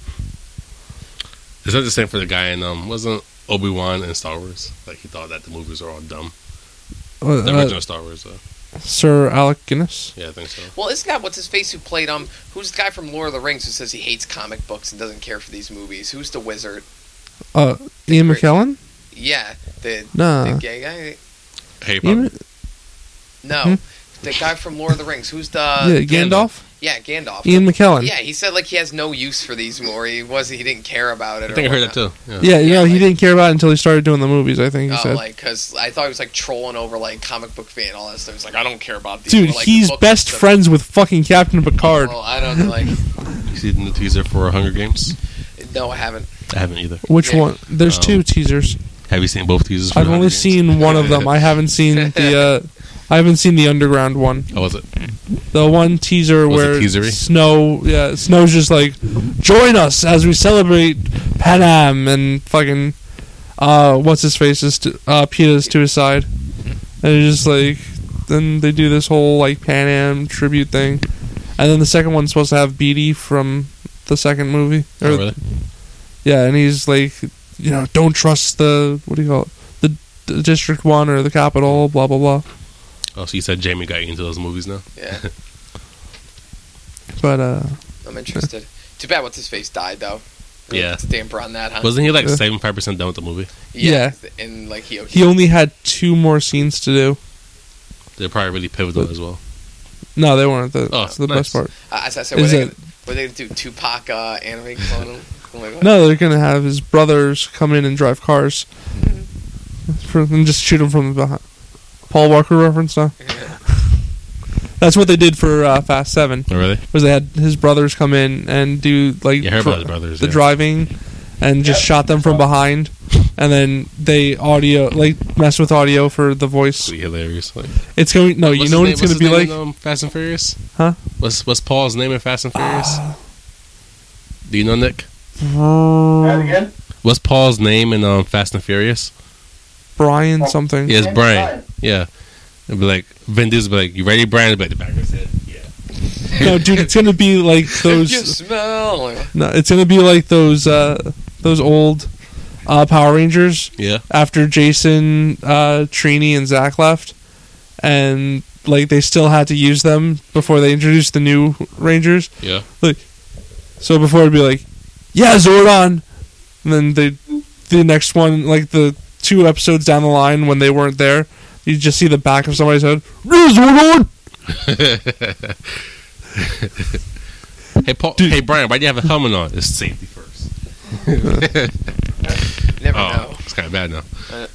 Speaker 4: Is that the same for the guy in wasn't Obi-Wan in Star Wars? Like he thought that the movies were all dumb. The original Star Wars, though.
Speaker 3: Sir Alec Guinness.
Speaker 4: Yeah, I think so.
Speaker 6: Well, isn't that what's his face who played who's the guy from Lord of the Rings who says he hates comic books and doesn't care for these movies? Who's the wizard?
Speaker 3: Ian McKellen?
Speaker 6: Yeah, the
Speaker 3: Nah.
Speaker 6: gay guy.
Speaker 4: Harry Potter.
Speaker 3: Ian,
Speaker 6: No, the guy from Lord of the Rings. Who's the
Speaker 3: yeah, Gandalf?
Speaker 6: Yeah, Gandalf.
Speaker 3: Ian McKellen.
Speaker 6: Yeah, he said like he has no use for these more. He didn't care about it.
Speaker 4: I think I heard that too. Yeah.
Speaker 3: Yeah,
Speaker 6: Yeah,
Speaker 3: he
Speaker 6: like-
Speaker 3: didn't care about it until he started doing the movies, I think he
Speaker 6: Oh,
Speaker 3: said.
Speaker 6: like because I thought he was like trolling over like comic book fan and all that stuff. He's like, I don't care about these.
Speaker 3: Dude,
Speaker 6: but, like, the
Speaker 3: he's
Speaker 6: books
Speaker 3: best
Speaker 6: and stuff.
Speaker 3: friends with fucking Captain Picard.
Speaker 6: Well, I don't like.
Speaker 4: You see the new teaser for Hunger Games?
Speaker 6: No, I haven't.
Speaker 4: I haven't either.
Speaker 3: Which
Speaker 6: Yeah.
Speaker 3: one? There's two teasers.
Speaker 4: Have you seen both teasers? For
Speaker 3: I've
Speaker 4: Hunger
Speaker 3: only
Speaker 4: Games?
Speaker 3: seen one of them. I haven't seen the I haven't seen the underground one.
Speaker 4: Oh, was it?
Speaker 3: The one teaser
Speaker 4: Was it
Speaker 3: where
Speaker 4: teasery?
Speaker 3: Snow's just like, join us as we celebrate Pan Am, and fucking what's his face is Peta's to his side, and it's just like, then they do this whole like Pan Am tribute thing, and then the second one's supposed to have Beatty from the second movie.
Speaker 4: Oh, really?
Speaker 3: Yeah, and he's like, don't trust the what do you call it, the District 1 or the Capitol, blah blah blah.
Speaker 4: Oh, so you said Jamie got into those movies now?
Speaker 6: Yeah,
Speaker 3: But
Speaker 6: I'm interested. Too bad what's his face died though.
Speaker 4: Yeah.
Speaker 6: It's a damper on that, huh?
Speaker 4: Wasn't he like
Speaker 3: Yeah.
Speaker 4: 75% done with the movie?
Speaker 3: Yeah.
Speaker 6: And like
Speaker 3: he only had 2 more scenes to do.
Speaker 4: They're probably really pivotal as well.
Speaker 3: No, they weren't.
Speaker 4: Oh,
Speaker 3: That's the
Speaker 4: nice.
Speaker 3: best part.
Speaker 6: as I said,
Speaker 3: Is
Speaker 6: were they gonna do Tupac anime clone?
Speaker 3: No, they're gonna have his brothers come in and drive cars, and just shoot him from behind. Paul Walker reference, huh? That's what they did for Fast 7.
Speaker 4: Oh, really?
Speaker 3: Was they had his brothers come in and do like
Speaker 4: Yeah, I heard about his brothers,
Speaker 3: the
Speaker 4: yeah.
Speaker 3: driving, and just shot them from behind, and then they mess with audio for the voice.
Speaker 4: Pretty hilarious. Like,
Speaker 3: It's going. No, you
Speaker 4: what's
Speaker 3: know
Speaker 4: his
Speaker 3: what it's
Speaker 4: name-
Speaker 3: going to be
Speaker 4: what's his
Speaker 3: like.
Speaker 4: name in, Fast and Furious?
Speaker 3: Huh?
Speaker 4: What's Paul's name in Fast and Furious? Do you know, Nick?
Speaker 5: That again?
Speaker 4: What's Paul's name in Fast and Furious?
Speaker 3: Brian something.
Speaker 4: Yeah, it's
Speaker 5: Brian.
Speaker 4: Brian. Yeah. It'd be like, Vin Diesel would be like, you ready, Brian? It'd be like, the back of his head. Yeah.
Speaker 3: No, dude, it's gonna be like
Speaker 6: You
Speaker 3: those.
Speaker 6: smell.
Speaker 3: No, it's gonna be like those old Power Rangers
Speaker 4: Yeah.
Speaker 3: after Jason, Trini, and Zach left, and like they still had to use them before they introduced the new Rangers.
Speaker 4: Yeah.
Speaker 3: So before it'd be like, yeah, Zordon, and then the next one, like the 2 episodes down the line when they weren't there, you just see the back of somebody's head. Yeah, Zordon.
Speaker 4: Hey, Paul. Hey, Brian, why do you have a helmet on? It's safety first.
Speaker 6: Never
Speaker 4: Oh,
Speaker 6: know.
Speaker 4: it's kind of bad now.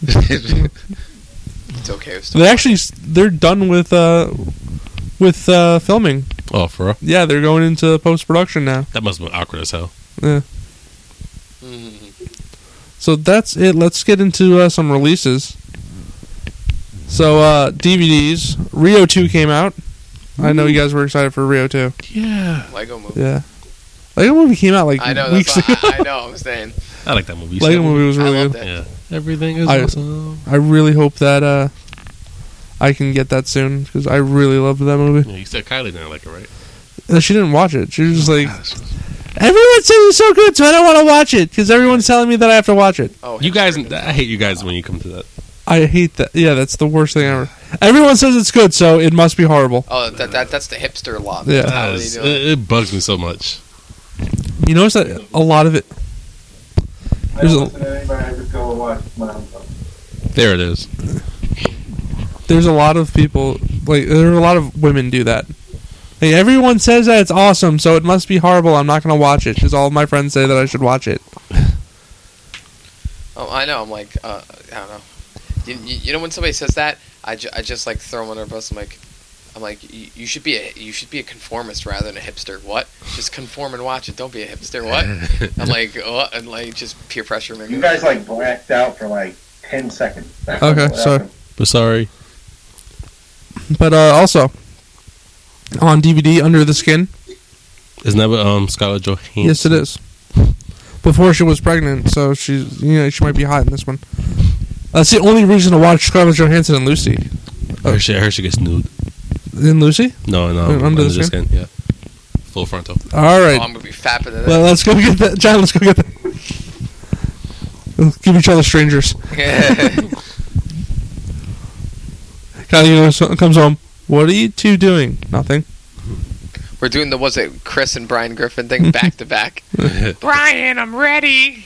Speaker 6: It's okay. It's still
Speaker 3: They're done with filming.
Speaker 4: Oh, for real?
Speaker 3: Yeah, they're going into post production now.
Speaker 4: That must have been awkward as hell.
Speaker 3: Yeah.
Speaker 6: Mhm.
Speaker 3: So that's it. Let's get into some releases. So DVDs. Rio 2 came out. I know you guys were excited for Rio 2.
Speaker 4: Yeah.
Speaker 6: Lego movie.
Speaker 3: Yeah. Lego movie came out like
Speaker 6: I know.
Speaker 3: weeks
Speaker 6: That's
Speaker 3: ago.
Speaker 6: what I know. I'm saying.
Speaker 4: I like that movie.
Speaker 3: Lego movie was
Speaker 6: I
Speaker 3: really
Speaker 6: loved
Speaker 3: good.
Speaker 6: it.
Speaker 4: Yeah. Everything is
Speaker 3: I-
Speaker 4: awesome.
Speaker 3: I really hope that I can get that soon because I really loved that movie.
Speaker 4: Yeah, you said Kylie didn't like it, right?
Speaker 3: And she didn't watch it. She was just like,
Speaker 4: Gosh.
Speaker 3: everyone says it's so good, so I don't want to watch it because everyone's telling me that I have to watch it.
Speaker 6: Oh,
Speaker 4: You guys, I hate you guys when you come to that.
Speaker 3: I hate that. Yeah, that's the worst thing ever. Everyone says it's good, so it must be horrible.
Speaker 6: Oh, that's the hipster love.
Speaker 3: Yeah.
Speaker 6: That's how they do it.
Speaker 4: It bugs me so much.
Speaker 3: You notice that a lot of it.
Speaker 5: I
Speaker 3: There's
Speaker 5: don't
Speaker 3: a-
Speaker 5: listen to anybody. I just go and watch my own stuff.
Speaker 4: There it is.
Speaker 3: There's a lot of people, like, there are a lot of women do that. Hey, everyone says that it's awesome, so it must be horrible. I'm not going to watch it because all of my friends say that I should watch it.
Speaker 6: Oh, I know. I'm like, I don't know. You know when somebody says that, I just like throw them under a bus. I'm like, you should be a conformist rather than a hipster. What? Just conform and watch it. Don't be a hipster. What? I'm like, what? And like just peer pressure me.
Speaker 5: You guys like blacked out for like 10 seconds. That's
Speaker 3: Okay,
Speaker 5: what
Speaker 3: sorry.
Speaker 5: happened.
Speaker 4: But sorry.
Speaker 3: But also, on DVD, Under the Skin.
Speaker 4: Isn't that what Scarlett Johansson?
Speaker 3: Yes, it is. Before she was pregnant, so she might be hot in this one. That's the only reason to watch Scarlett Johansson and Lucy.
Speaker 4: I heard she gets nude.
Speaker 3: In Lucy?
Speaker 4: No,
Speaker 3: Under the Skin?
Speaker 4: Yeah. Full frontal.
Speaker 3: All
Speaker 6: Oh,
Speaker 3: right.
Speaker 6: I'm gonna be fapping to
Speaker 3: Well, let's go get that. John, let's go get that. Let's give each other strangers.
Speaker 6: that.
Speaker 3: Kylie comes home. What are you two doing? Nothing.
Speaker 6: We're doing was it Chris and Brian Griffin thing back to back. Brian, I'm ready.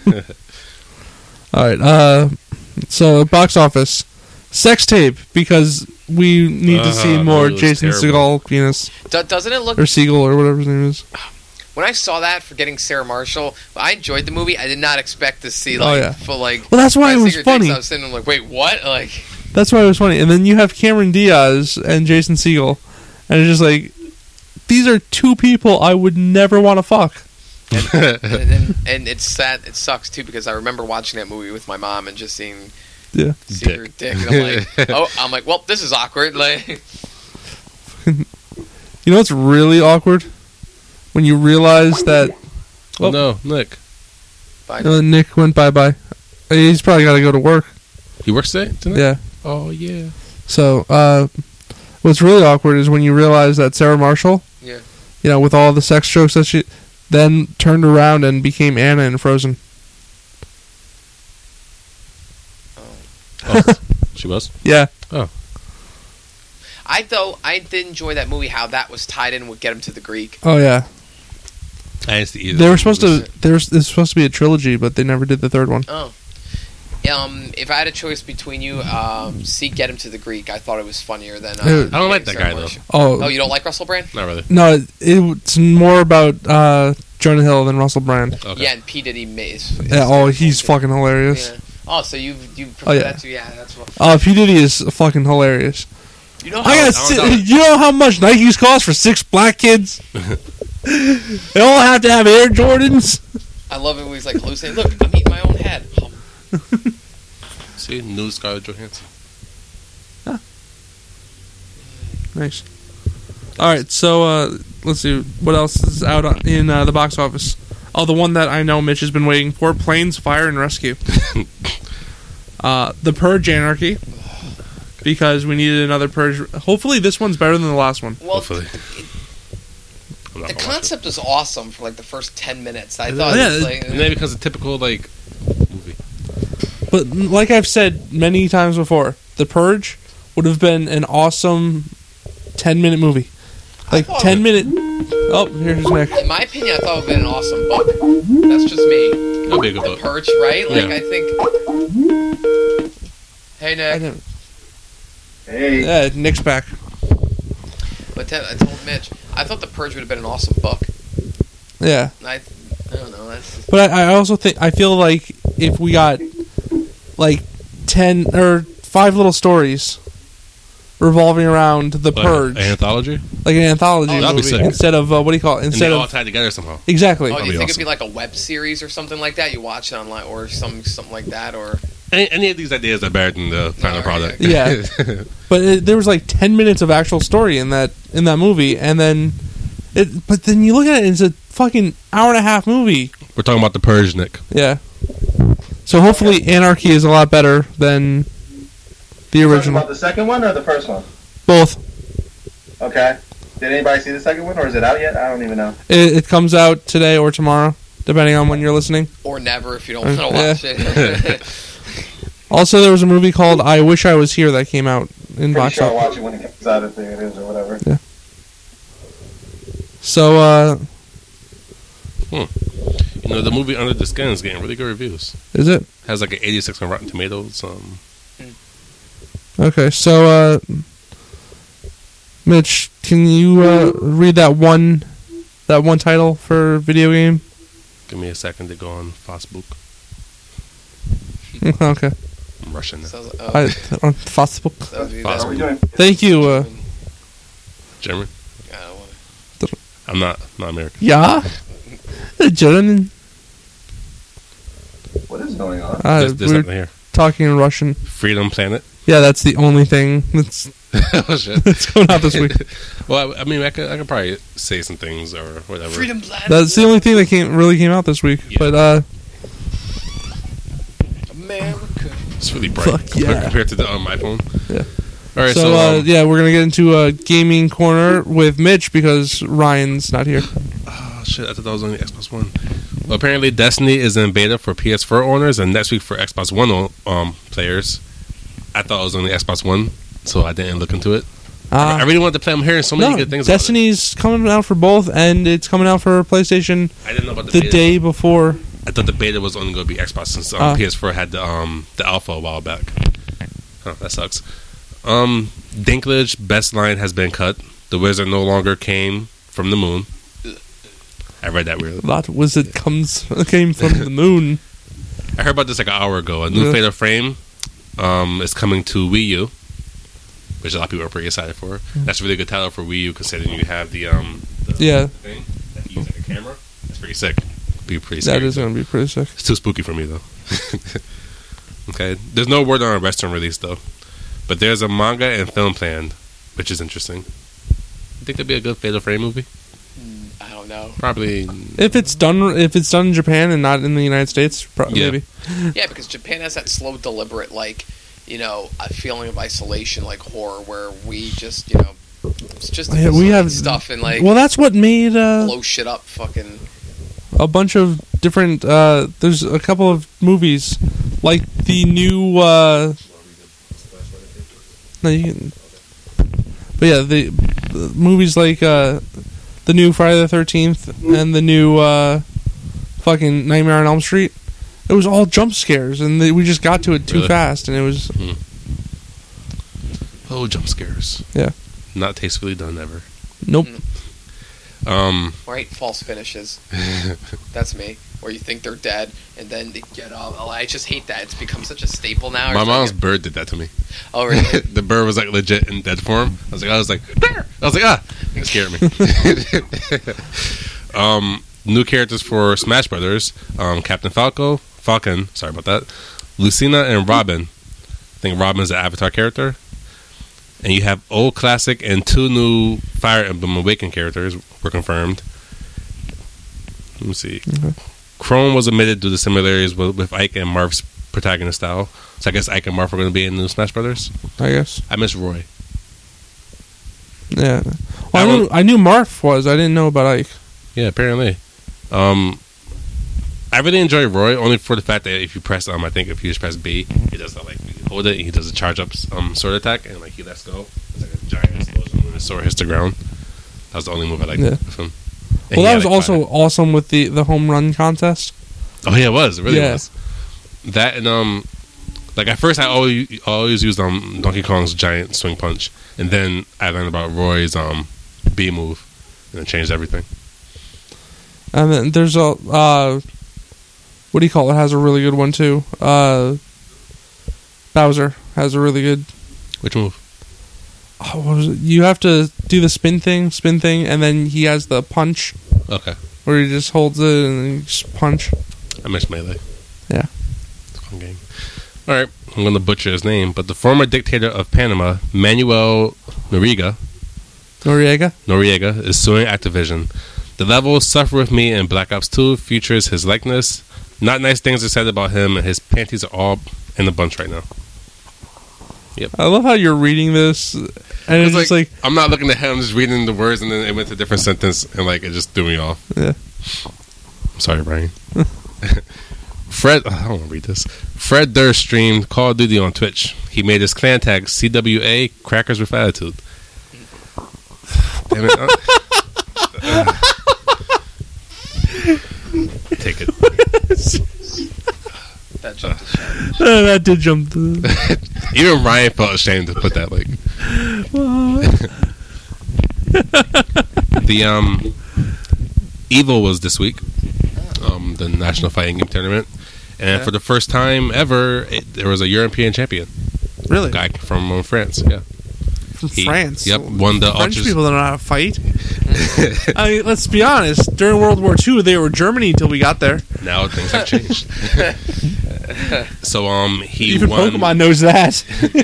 Speaker 3: All right. So box office, sex tape because we need to see more
Speaker 4: it was
Speaker 3: Jason
Speaker 4: terrible.
Speaker 3: Segel penis
Speaker 6: Doesn't it look?
Speaker 3: or Siegel or whatever his name is.
Speaker 6: When I saw that for getting Sarah Marshall, I enjoyed the movie. I did not expect to see
Speaker 3: Oh,
Speaker 6: like
Speaker 3: yeah.
Speaker 6: full like.
Speaker 3: Well, that's why it
Speaker 6: Brad
Speaker 3: was
Speaker 6: Singer
Speaker 3: funny.
Speaker 6: dicks. I was sitting there like, wait, what? Like,
Speaker 3: That's why it was funny. And then you have Cameron Diaz and Jason Segel, and it's just like these are two people I would never want to fuck.
Speaker 6: and it's sad. It sucks too because I remember watching that movie with my mom and just seeing
Speaker 3: Yeah.
Speaker 6: her dick, and I'm like, well, this is awkward. Like,
Speaker 3: You know what's really awkward? When you realize that
Speaker 4: Oh no, Nick.
Speaker 3: Nick went bye-bye. He's probably got to go to work.
Speaker 4: He works today? Tonight?
Speaker 3: Yeah.
Speaker 4: Oh yeah.
Speaker 3: So, what's really awkward is when you realize that Sarah Marshall,
Speaker 6: Yeah.
Speaker 3: you know, with all the sex jokes that she then turned around and became Anna in Frozen.
Speaker 4: Oh, she was?
Speaker 3: Yeah.
Speaker 6: I did enjoy that movie. How that was tied in with Get Him to the Greek.
Speaker 3: Oh yeah.
Speaker 4: I didn't see either.
Speaker 3: They were supposed to. It's supposed to be a trilogy, but they never did the third one.
Speaker 6: Oh. If I had a choice between you, see Get Him to the Greek. I thought it was funnier than.
Speaker 3: I don't
Speaker 4: like that
Speaker 6: Sarah
Speaker 4: guy, though.
Speaker 6: Marshall.
Speaker 3: Oh,
Speaker 6: Oh, you don't like Russell Brand?
Speaker 4: Not really.
Speaker 3: no, it's more about Jonah Hill than Russell Brand.
Speaker 4: Okay.
Speaker 6: Yeah, and P Diddy is
Speaker 3: Yeah, oh, he's fucking hilarious.
Speaker 6: Yeah. Oh, so you prefer
Speaker 3: Oh, yeah.
Speaker 6: that too? Yeah, that's what.
Speaker 3: Oh, P Diddy is fucking hilarious.
Speaker 6: You know
Speaker 3: I got.
Speaker 4: I don't-
Speaker 3: You know how much Nikes cost for 6 black kids? They all have to have Air Jordans.
Speaker 6: I love it when he's like, "Lucy, look, I'm eating my own head."
Speaker 4: See, new Scarlett Johansson.
Speaker 3: Nice. All right, so let's see what else is out in the box office. Oh, the one that I know Mitch has been waiting for: Planes, Fire, and Rescue. The Purge: Anarchy, because we needed another Purge. Hopefully, this one's better than the last one.
Speaker 6: Well,
Speaker 4: Hopefully. I'm not
Speaker 6: the
Speaker 4: gonna watch
Speaker 6: concept was awesome for like the first 10 minutes. I
Speaker 4: It
Speaker 6: thought,
Speaker 3: is.
Speaker 6: it was
Speaker 3: Yeah,
Speaker 6: like,
Speaker 4: it. And then it becomes a typical, like, movie.
Speaker 3: But like I've said many times before, The Purge would have been an awesome 10-minute movie. Like
Speaker 6: thought
Speaker 3: 10-minute. Oh, here's Nick.
Speaker 6: in my opinion, I thought it would have been an awesome book. That's just me.
Speaker 4: That'll be a good
Speaker 6: The
Speaker 4: book.
Speaker 6: Purge, right? Like
Speaker 4: Yeah.
Speaker 6: I think. Hey
Speaker 3: I
Speaker 6: Nick,
Speaker 3: didn't-
Speaker 5: Hey,
Speaker 3: Yeah, Nick's back.
Speaker 6: but I told Mitch, I thought The Purge would have been an awesome book.
Speaker 3: Yeah.
Speaker 6: I don't know. That's just,
Speaker 3: But I also think I feel like if we got like 10 or 5 little stories revolving around the
Speaker 4: Like,
Speaker 3: Purge,
Speaker 4: an anthology?
Speaker 3: like an anthology
Speaker 6: Oh,
Speaker 4: that'd be
Speaker 3: movie,
Speaker 4: sick.
Speaker 3: instead of what do you call it?
Speaker 4: And
Speaker 3: Instead
Speaker 4: they all
Speaker 3: of
Speaker 4: tied together somehow.
Speaker 3: exactly.
Speaker 6: oh, do you
Speaker 4: be
Speaker 6: think
Speaker 4: awesome.
Speaker 6: it'd be like a web series or something like that? You watch it online or something like that, or
Speaker 4: Any of these ideas are better than the final
Speaker 6: Alright,
Speaker 4: product.
Speaker 3: Yeah. But there was like 10 minutes of actual story in that movie, and then but then you look at it, and it's a fucking hour and a half movie.
Speaker 4: We're talking about The Purge, Nick.
Speaker 3: Yeah. So hopefully, Anarchy is a lot better than the
Speaker 5: talking
Speaker 3: original.
Speaker 5: about the second one or the first one?
Speaker 3: Both.
Speaker 5: Okay. Did anybody see the second one, or is it out yet? I don't even know.
Speaker 3: It comes out today or tomorrow, depending on when you're listening.
Speaker 6: never if you don't want to
Speaker 3: Yeah.
Speaker 6: watch it.
Speaker 3: Also, there was a movie called I Wish I Was Here that came out in
Speaker 5: Pretty
Speaker 3: box
Speaker 5: sure I'll
Speaker 3: office.
Speaker 5: watch it when it comes out, if it is or whatever.
Speaker 3: Yeah. So,
Speaker 4: You know, the movie Under the Skin is getting really good reviews.
Speaker 3: is it?
Speaker 4: Has like an 86 on Rotten Tomatoes.
Speaker 3: Okay, so, Mitch, can you read that one title for video game?
Speaker 4: Give me a second to go on Facebook.
Speaker 3: Okay.
Speaker 4: I'm rushing now.
Speaker 6: Sounds
Speaker 3: On Facebook.
Speaker 5: Are we doing?
Speaker 3: Thank you.
Speaker 4: German?
Speaker 6: I don't want
Speaker 4: I'm not American.
Speaker 3: Yeah. German.
Speaker 5: What is going on?
Speaker 4: There's
Speaker 3: We're
Speaker 4: nothing here.
Speaker 3: talking in Russian.
Speaker 4: Freedom Planet.
Speaker 3: Yeah, that's the only thing that's
Speaker 4: Oh shit.
Speaker 3: going out this week.
Speaker 4: Well, I mean, I could probably say some things or whatever.
Speaker 6: Freedom Planet.
Speaker 3: That's the only thing that came out this week.
Speaker 4: Yeah.
Speaker 3: But
Speaker 6: America.
Speaker 4: It's really bright
Speaker 3: Fuck yeah.
Speaker 4: compared to the iPhone.
Speaker 3: Yeah.
Speaker 4: All right,
Speaker 3: so yeah, we're gonna get into a gaming corner with Mitch because Ryan's not here.
Speaker 4: oh shit, I thought that was only Xbox One. Well, apparently, Destiny is in beta for PS4 owners and next week for Xbox One players. I thought it was only Xbox One, so I didn't look into it. I really wanted to play. I'm hearing so many good things.
Speaker 3: Destiny's coming out for both, and it's coming out for PlayStation
Speaker 4: About it. I didn't know about the
Speaker 3: the
Speaker 4: beta.
Speaker 3: day before.
Speaker 4: I thought the beta was only going to be Xbox since PS4 had the alpha a while back. Huh, that sucks. Dinklage best line has been cut. The wizard no longer came from the moon. I read that weirdly.
Speaker 3: That wizard came from the moon.
Speaker 4: I heard about this like an hour ago. A new
Speaker 3: Yeah.
Speaker 4: Fatal Frame is coming to Wii U, which a lot of people are pretty excited for. That's a really good title for Wii U, considering you have the
Speaker 3: Yeah,
Speaker 4: thing that you use like a camera. That's pretty sick. Be pretty scary.
Speaker 3: that is going to be pretty sick.
Speaker 4: It's too spooky for me though. Okay, there's no word on a Western release though, but there's a manga and film planned, which is interesting. You think it'd be a good Fatal Frame movie?
Speaker 6: I don't know.
Speaker 4: Probably.
Speaker 3: If it's done in Japan and not in the United States,
Speaker 4: Yeah.
Speaker 3: maybe.
Speaker 6: Yeah, because Japan has that slow, deliberate, like, a feeling of isolation, like horror, where we just, it's just
Speaker 3: Yeah, we have
Speaker 6: stuff and like
Speaker 3: Well, that's what made
Speaker 6: blow shit up, fucking.
Speaker 3: a bunch of different. There's a couple of movies, like the new. No, you can. But yeah, the movies like the new Friday the 13th and the new fucking Nightmare on Elm Street. It was all jump scares, and we just got to it too
Speaker 4: Really?
Speaker 3: fast, and it was.
Speaker 4: Oh, jump scares.
Speaker 3: Yeah.
Speaker 4: Not tastefully done ever.
Speaker 3: Nope.
Speaker 6: Right, false finishes. That's me. Where you think they're dead, and then they get up. Oh, I just hate that. It's become such a staple now.
Speaker 4: My
Speaker 6: It's
Speaker 4: mom's
Speaker 6: like
Speaker 4: bird did that to me.
Speaker 6: oh, really?
Speaker 4: The bird was like legit in dead form. I was like, there! I was like, ah! It scared me. New characters for Smash Brothers: Captain Falcon. Sorry about that. Lucina and Robin. I think Robin's the Avatar character. And you have old classic and 2 new Fire Emblem Awakened characters were confirmed. Let me see. Chrome was omitted due to similarities with Ike and Marth's protagonist style. So I guess Ike and Marth are going to be in the new Smash Brothers.
Speaker 3: I guess.
Speaker 4: I miss Roy.
Speaker 3: Yeah. Well, I knew Marth was. I didn't know about Ike.
Speaker 4: Yeah, apparently. I really enjoy Roy only for the fact that if you press I think if you just press B, he does that, like you hold it and he does a charge up sword attack and like he lets go. It's like a giant explosion when his sword hits the ground. That was the only move I liked with him. And
Speaker 3: Well,
Speaker 4: he
Speaker 3: that was
Speaker 4: had, like,
Speaker 3: also awesome with the home run contest.
Speaker 4: Oh yeah, it was. It really
Speaker 3: Yeah.
Speaker 4: was. That and like at first I always used Donkey Kong's giant swing punch, and then I learned about Roy's B move, and it changed everything.
Speaker 3: And then there's a what do you call it? Has a really good one too. Bowser has a really good.
Speaker 4: Which move?
Speaker 3: Oh, what was it? You have to do the spin thing, and then he has the punch
Speaker 4: Okay,
Speaker 3: where he just holds it and then you just punch.
Speaker 4: I miss Melee.
Speaker 3: Yeah.
Speaker 4: It's a fun game. All right, I'm going to butcher his name, but the former dictator of Panama, Manuel Noriega, is suing Activision. The level Suffer With Me in Black Ops 2 features his likeness. Not nice things are said about him, and his panties are all in a bunch right now.
Speaker 3: I love how you're reading this, and it's just like
Speaker 4: I'm not looking at him, I'm just reading the words, and then it went to a different sentence, and like it just threw me off.
Speaker 3: Yeah.
Speaker 4: I'm sorry, Brian. Fred, I don't want to read this. Fred Durst streamed Call of Duty on Twitch. He made his clan tag CWA Crackers with Attitude. Damn it. Take it.
Speaker 6: That jumped the shot.
Speaker 3: That did jump.
Speaker 4: Even Ryan felt ashamed to put that. Like the Evo was this week, the National Fighting Game Tournament, and for the first time ever, there was a European champion.
Speaker 3: Really?
Speaker 4: Guy from France. Yeah.
Speaker 3: From France?
Speaker 4: Yep, won the
Speaker 3: French
Speaker 4: Ultras.
Speaker 3: people don't know how to fight. I mean, let's be honest. During World War II, they were Germany until we got there.
Speaker 4: Now things have changed. So he
Speaker 3: Even
Speaker 4: won.
Speaker 3: Pokemon knows that.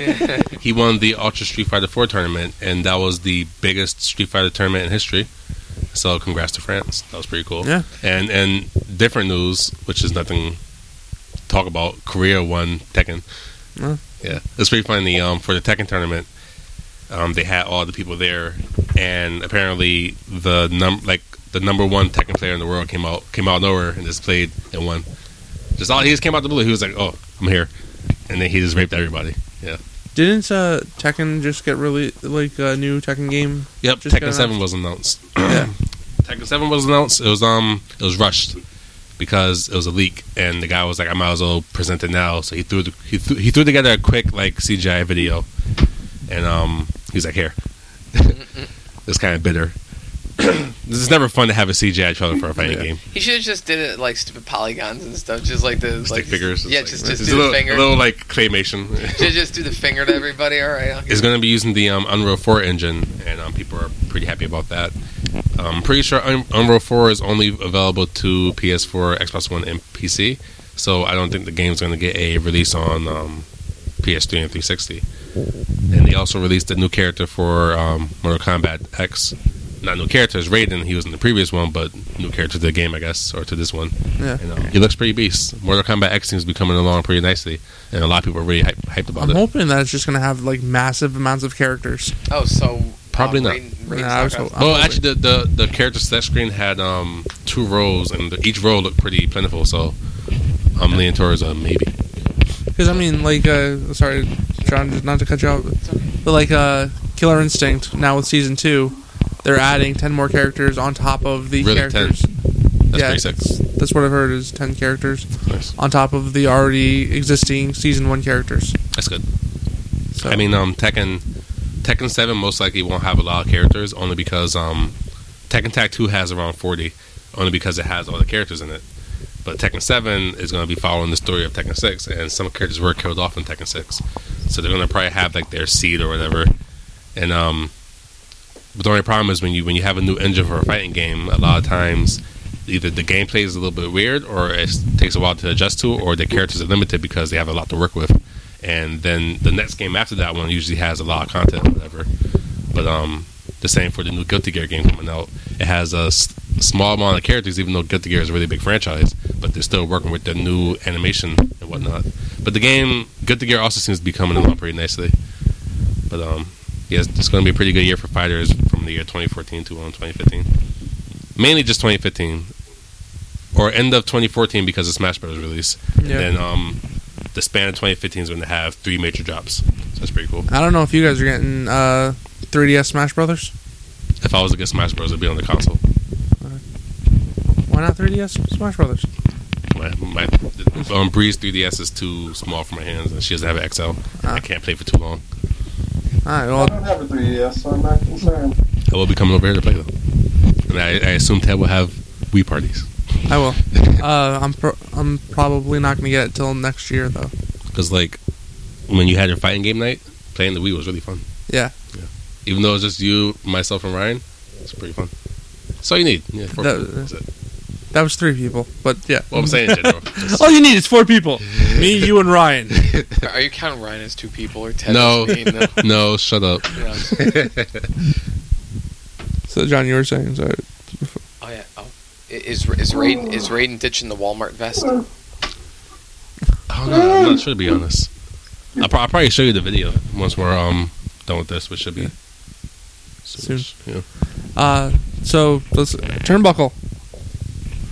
Speaker 4: He won the Ultra Street Fighter 4 tournament, and that was the biggest Street Fighter tournament in history. So congrats to France. That was pretty cool.
Speaker 3: Yeah.
Speaker 4: And different news, which is nothing to talk about. Korea won Tekken.
Speaker 3: Oh.
Speaker 4: Yeah, it's pretty funny. For the Tekken tournament, they had all the people there, and apparently the number one Tekken player in the world came out of nowhere and just played and won. He just came out the blue. He was like, "Oh, I'm here," and then he just raped everybody. Yeah.
Speaker 3: Didn't Tekken just get really like a new Tekken game?
Speaker 4: Yep.
Speaker 3: Just
Speaker 4: Tekken
Speaker 3: got
Speaker 4: 7 was announced.
Speaker 3: Yeah.
Speaker 4: Tekken 7 was announced. It was rushed because it was a leak, and the guy was like, "I might as well present it now." So he threw together a quick like CGI video, and he's like, "Here." It's kind of bitter. This is never fun to have a CGI trailer for a fighting game.
Speaker 6: He should have just did it like stupid polygons and stuff, just like the
Speaker 4: Stick figures.
Speaker 6: Yeah,
Speaker 4: Like,
Speaker 6: just
Speaker 4: it's
Speaker 6: do the finger.
Speaker 4: a little like claymation.
Speaker 6: Just do the finger to everybody. All right.
Speaker 4: It's going to be using the Unreal 4 engine, and people are pretty happy about that. I'm pretty sure Unreal 4 is only available to PS4, Xbox One, and PC. So I don't think the game's going to get a release on PS3 and 360. And they also released a new character for Mortal Kombat X. Not new character, it's Raiden. He was in the previous one, but new character to the game, I guess, or to this one.
Speaker 3: Yeah.
Speaker 4: And, he looks pretty beast. Mortal Kombat X seems to be coming along pretty nicely, and a lot of people are really hyped about
Speaker 3: I'm
Speaker 4: it.
Speaker 3: hoping that it's just going to have like massive amounts of characters.
Speaker 6: Oh, so
Speaker 4: Probably not.
Speaker 6: Raiden's
Speaker 3: Nah, I was
Speaker 6: not
Speaker 3: hoping-
Speaker 6: gonna-
Speaker 4: Well, actually, the character select screen had 2 rows, and each row looked pretty plentiful. So I'm leaning towards a maybe.
Speaker 3: Because I mean, like, sorry, John, just not to cut you off, but like Killer Instinct now with season 2, they're adding 10 more characters on top of the
Speaker 4: Really,
Speaker 3: characters.
Speaker 4: 10? That's
Speaker 3: Yeah,
Speaker 4: pretty sick.
Speaker 3: That's what I've heard is 10 characters
Speaker 4: Nice.
Speaker 3: on top of the already existing season 1 characters.
Speaker 4: That's good.
Speaker 3: So,
Speaker 4: I mean, Tekken 7 most likely won't have a lot of characters, only because Tekken Tag 2 has around 40, only because it has all the characters in it. But Tekken 7 is going to be following the story of Tekken 6, and some characters were killed off in Tekken 6. So they're going to probably have like their seed or whatever. And but the only problem is when you have a new engine for a fighting game, a lot of times either the gameplay is a little bit weird, or it takes a while to adjust to, or the characters are limited because they have a lot to work with. And then the next game after that one usually has a lot of content or whatever. But the same for the new Guilty Gear game coming out. It has a small amount of characters, even though Guilty Gear is a really big franchise, but they're still working with the new animation and whatnot. But the game Guilty Gear also seems to be coming along pretty nicely. But yeah, it's going to be a pretty good year for fighters from the year 2014 to 2015. Mainly just 2015, or end of 2014 because of Smash Bros. Release.
Speaker 3: Yeah.
Speaker 4: And then the span of 2015 is going to have 3 major drops. So that's pretty cool.
Speaker 3: I don't know if you guys are getting 3DS Smash Brothers.
Speaker 4: If I was to get Smash Bros, it'd be on the console.
Speaker 3: Why not 3DS Smash Brothers?
Speaker 4: My Breeze 3DS is too small for my hands, and she doesn't have an XL. I can't play for too long.
Speaker 3: Alright,
Speaker 5: I
Speaker 3: well,
Speaker 5: don't have a 3DS, so I'm not concerned.
Speaker 4: I will be coming over here to play though, and I assume Ted will have Wii parties
Speaker 3: I will. I'm probably not going to get it till next year, though.
Speaker 4: because like when you had your fighting game night, playing the Wii was really fun.
Speaker 3: Yeah.
Speaker 4: Even though it was just you, myself, and Ryan, it's pretty fun. That's all you need. Yeah, 4 people. That's it.
Speaker 3: That was 3 people, but yeah.
Speaker 4: Well, I'm saying in general. Just-
Speaker 3: All you need is 4 people. Me, you, and Ryan.
Speaker 6: Are you counting Ryan as 2 people or Ted
Speaker 4: No.
Speaker 6: as me? No.
Speaker 4: no, shut up.
Speaker 6: Yeah.
Speaker 3: So, John, you were saying, sorry.
Speaker 6: Oh yeah. Oh. Is Raiden ditching the Walmart vest?
Speaker 4: Oh no, I'm not sure to be honest. I'll probably show you the video once we're done with this, which should be
Speaker 3: Soon.
Speaker 4: Yeah.
Speaker 3: So, let's turnbuckle.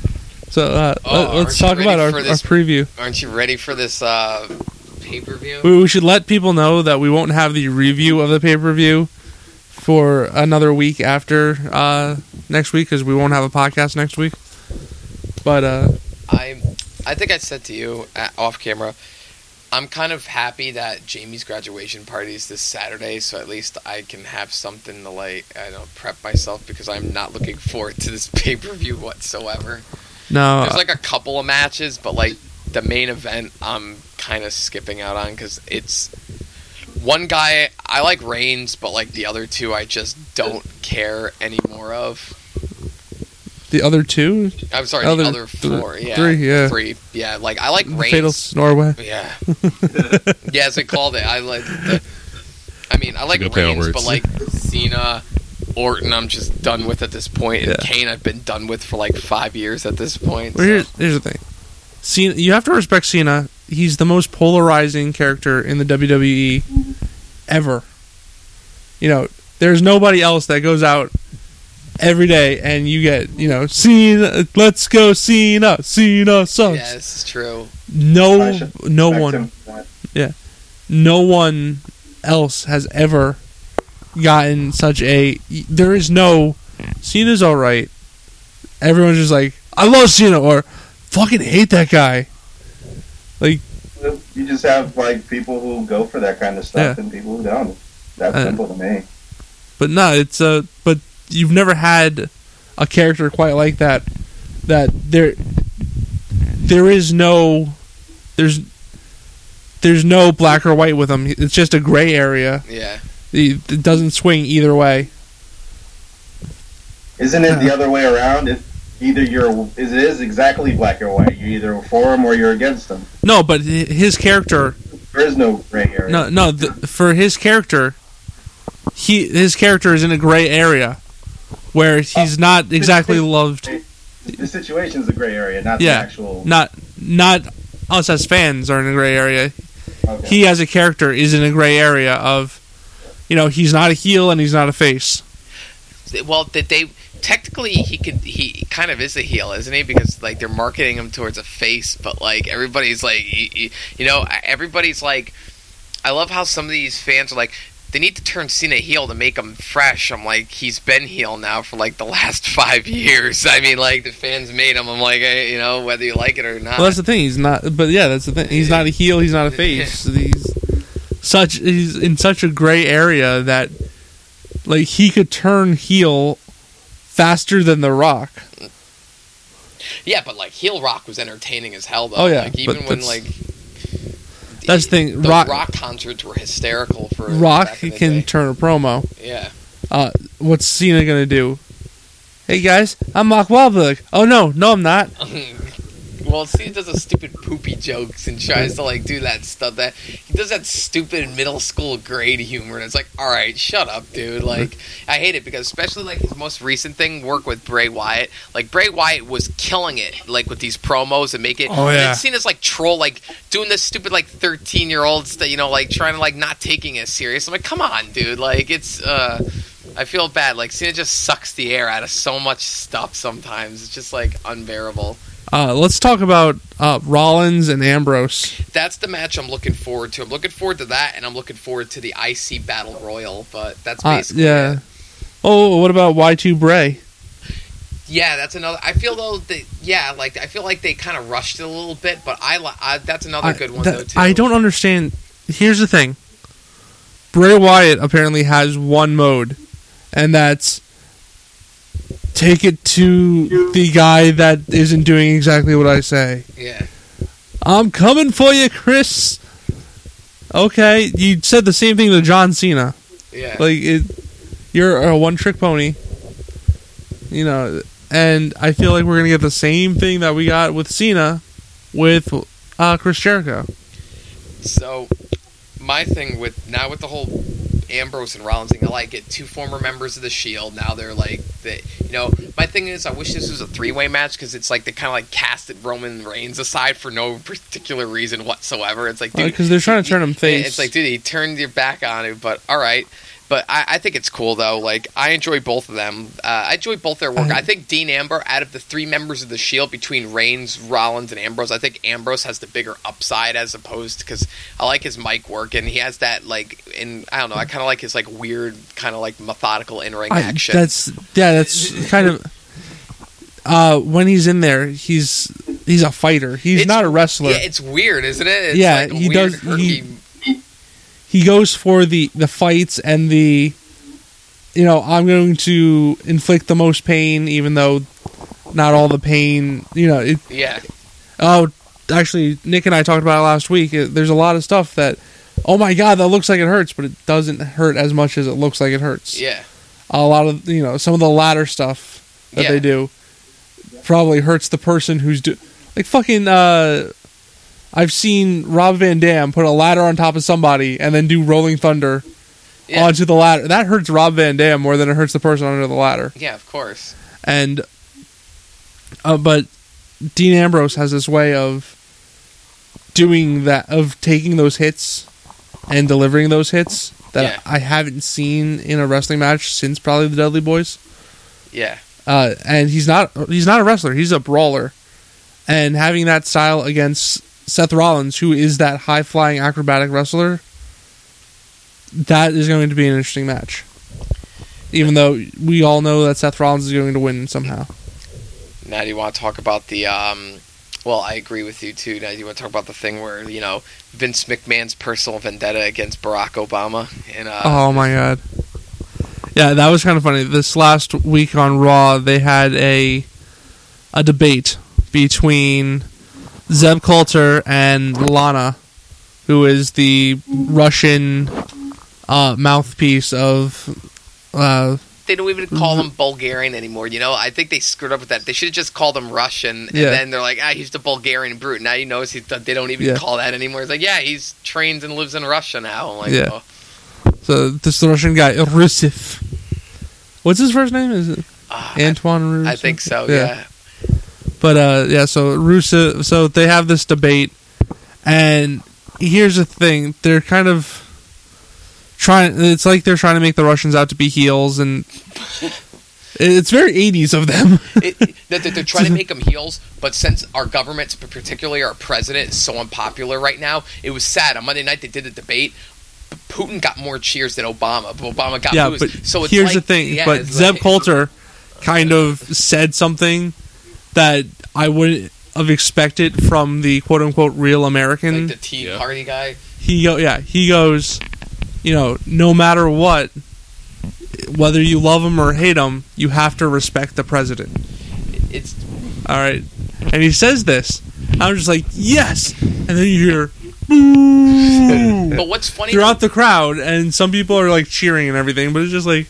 Speaker 3: So let's
Speaker 6: aren't
Speaker 3: talk
Speaker 6: you
Speaker 3: about
Speaker 6: ready
Speaker 3: our
Speaker 6: for this?
Speaker 3: preview.
Speaker 6: Aren't you ready for this pay-per-view?
Speaker 3: We should let people know that we won't have the review of the pay-per-view for another week after next week, because we won't have a podcast next week. But
Speaker 6: I think I said to you off camera, I'm kind of happy that Jamie's graduation party is this Saturday, so at least I can have something to prep myself, because I'm not looking forward to this pay-per-view whatsoever.
Speaker 3: no,
Speaker 6: There's like a couple of matches, but like the main event I'm kind of skipping out on, because it's one guy I like Reigns, but like the other two I just don't care anymore of.
Speaker 3: the other two,
Speaker 6: I'm sorry, the other four. Yeah, three. Yeah, like I like Reigns.
Speaker 3: Fatal Norway.
Speaker 6: Yeah. Yeah, as they called it. I like
Speaker 4: Good play on
Speaker 6: Reigns,
Speaker 4: words.
Speaker 6: but like Cena, Orton, I'm just done with at this point. And
Speaker 3: Yeah.
Speaker 6: Kane, I've been done with for like 5 years at this point.
Speaker 3: Well, here's the thing. Cena, you have to respect Cena. He's the most polarizing character in the WWE ever. You know, there's nobody else that goes out every day and you get, Cena, let's go Cena, Cena sucks.
Speaker 6: Yeah, this is true.
Speaker 5: I should
Speaker 3: No
Speaker 5: respect
Speaker 3: one,
Speaker 5: him for that.
Speaker 3: no one else has ever gotten such a. There is no Cena's all right. Everyone's just like, I love Cena, or fucking hate that guy. Like,
Speaker 5: You just have like people who go for that kind of stuff and people who don't. That's simple to me.
Speaker 3: but no, it's but you've never had a character quite like that. That there is no, there's no black or white with him. It's just a gray area.
Speaker 6: Yeah.
Speaker 3: It doesn't swing either way.
Speaker 5: Isn't it the other way around? It is exactly black or white. You're either for him or you're against him.
Speaker 3: No, but his character.
Speaker 5: There is no gray area.
Speaker 3: No. For his character, his character is in a gray area, where he's not exactly loved.
Speaker 5: The situation's a gray area, not the actual.
Speaker 3: Not us as fans are in a gray area.
Speaker 5: Okay.
Speaker 3: He as a character is in a gray area of, he's not a heel and he's not a face.
Speaker 6: Well, they technically he kind of is a heel, isn't he? Because like they're marketing him towards a face, but like everybody's like, everybody's like, I love how some of these fans are like, they need to turn Cena heel to make him fresh. I'm like, he's been heel now for like the last 5 years. I mean, like the fans made him. I'm like, whether you like it or not.
Speaker 3: Well, that's the thing. He's not. But yeah, that's the thing. He's not a heel. He's not a face. He's in such a gray area that, like, he could turn heel faster than The Rock.
Speaker 6: Yeah, but like heel Rock was entertaining as hell though.
Speaker 3: Oh yeah,
Speaker 6: like, even when like.
Speaker 3: That's the thing.
Speaker 6: The Rock concerts were hysterical for
Speaker 3: Rock
Speaker 6: back in the
Speaker 3: can
Speaker 6: day.
Speaker 3: turn a promo.
Speaker 6: Yeah.
Speaker 3: What's Cena gonna do? Hey guys, I'm Mark Wahlberg. Oh no, I'm not.
Speaker 6: Well, Cena does a stupid poopy jokes and tries to like do that stuff. That he does that stupid middle school grade humor, and it's like, all right, shut up, dude. Like, I hate it because especially like his most recent thing, work with Bray Wyatt. Like Bray Wyatt was killing it, like with these promos and make it.
Speaker 3: Oh,
Speaker 6: And
Speaker 3: yeah.
Speaker 6: then Cena's like troll, like doing this stupid like 13-year-olds that like trying to like not taking it serious. I'm like, come on, dude. Like it's. I feel bad. Like Cena just sucks the air out of so much stuff sometimes. It's just like unbearable.
Speaker 3: Let's talk about Rollins and Ambrose.
Speaker 6: That's the match I'm looking forward to. I'm looking forward to that, and I'm looking forward to the IC Battle Royal. But that's basically it.
Speaker 3: Oh, what about Y2 Bray?
Speaker 6: Yeah, that's another. I feel though I feel like they kind of rushed it a little bit, but that's another good one though too.
Speaker 3: I don't understand. Here's the thing. Bray Wyatt apparently has one mode, and that's take it to the guy that isn't doing exactly what I say.
Speaker 6: Yeah.
Speaker 3: I'm coming for you, Chris. Okay, you said the same thing to John Cena.
Speaker 6: Yeah.
Speaker 3: Like, you're a one-trick pony. And I feel like we're going to get the same thing that we got with Cena with Chris Jericho.
Speaker 6: So, my thing with the whole Ambrose and Rollins thing, I like it. 2 former members of the Shield. Now they're that, my thing is, I wish this was a 3-way match because it's like they kind of like casted Roman Reigns aside for no particular reason whatsoever. It's like, dude,
Speaker 3: because they're trying to turn him face.
Speaker 6: It's like, dude, he turned your back on it, but all right. But I think it's cool, though. Like, I enjoy both of them. I enjoy both their work. I think Dean Ambrose, out of the 3 members of the Shield, between Reigns, Rollins, and Ambrose, I think Ambrose has the bigger upside as opposed to, because I like his mic work, and he has that, like, I don't know, I kind of like his, like, weird, kind of, like, methodical in-ring action.
Speaker 3: That's kind of... when he's in there, he's a fighter. He's not a wrestler.
Speaker 6: Yeah, it's weird, isn't it? It's
Speaker 3: yeah,
Speaker 6: like
Speaker 3: he
Speaker 6: weird,
Speaker 3: does... He goes for the fights and the, I'm going to inflict the most pain, even though not all the pain,
Speaker 6: yeah.
Speaker 3: Oh, actually, Nick and I talked about it last week. There's a lot of stuff that, oh my God, that looks like it hurts, but it doesn't hurt as much as it looks like it hurts.
Speaker 6: Yeah.
Speaker 3: A lot of, some of the ladder stuff that they do probably hurts the person who's like fucking, I've seen Rob Van Dam put a ladder on top of somebody and then do Rolling Thunder onto the ladder. That hurts Rob Van Dam more than it hurts the person under the ladder.
Speaker 6: Yeah, of course.
Speaker 3: And, but Dean Ambrose has this way of doing that, of taking those hits and delivering those hits that I haven't seen in a wrestling match since probably the Dudley Boys.
Speaker 6: Yeah.
Speaker 3: And he's not a wrestler. He's a brawler. And having that style against Seth Rollins, who is that high-flying acrobatic wrestler, that is going to be an interesting match. Even though we all know that Seth Rollins is going to win somehow.
Speaker 6: Now, do you want to talk about the... well, I agree with you, too. Now, do you want to talk about the thing where, Vince McMahon's personal vendetta against Barack Obama? And,
Speaker 3: oh, my God. Yeah, that was kind of funny. This last week on Raw, they had a debate between Zeb Coulter and Lana, who is the Russian mouthpiece of...
Speaker 6: they don't even call him Bulgarian anymore, I think they screwed up with that. They should have just called him Russian, and then they're like, he's the Bulgarian brute. Now they don't even call that anymore. It's like, he's trained and lives in Russia now. I'm like, oh.
Speaker 3: So, this is the Russian guy, Rusev. What's his first name? Is it Antoine Rusev?
Speaker 6: I think so, yeah.
Speaker 3: But, so Rusev, so they have this debate, and here's the thing, they're kind of it's like they're trying to make the Russians out to be heels, and it's very 80s of them.
Speaker 6: They're trying to make them heels, but since our government, particularly our president, is so unpopular right now, it was sad. On Monday night, they did the debate. Putin got more cheers than Obama, but Obama got booze.
Speaker 3: But
Speaker 6: so it's
Speaker 3: here's the thing, but Zeb Coulter kind of said something that I wouldn't have expected from the quote-unquote real American.
Speaker 6: Like the Tea Party guy?
Speaker 3: He goes, no matter what, whether you love him or hate him, you have to respect the president.
Speaker 6: It's...
Speaker 3: All right. And he says this. I'm just like, yes! And then you hear, boo!
Speaker 6: But what's funny...
Speaker 3: throughout the crowd, and some people are like cheering and everything, but it's just like,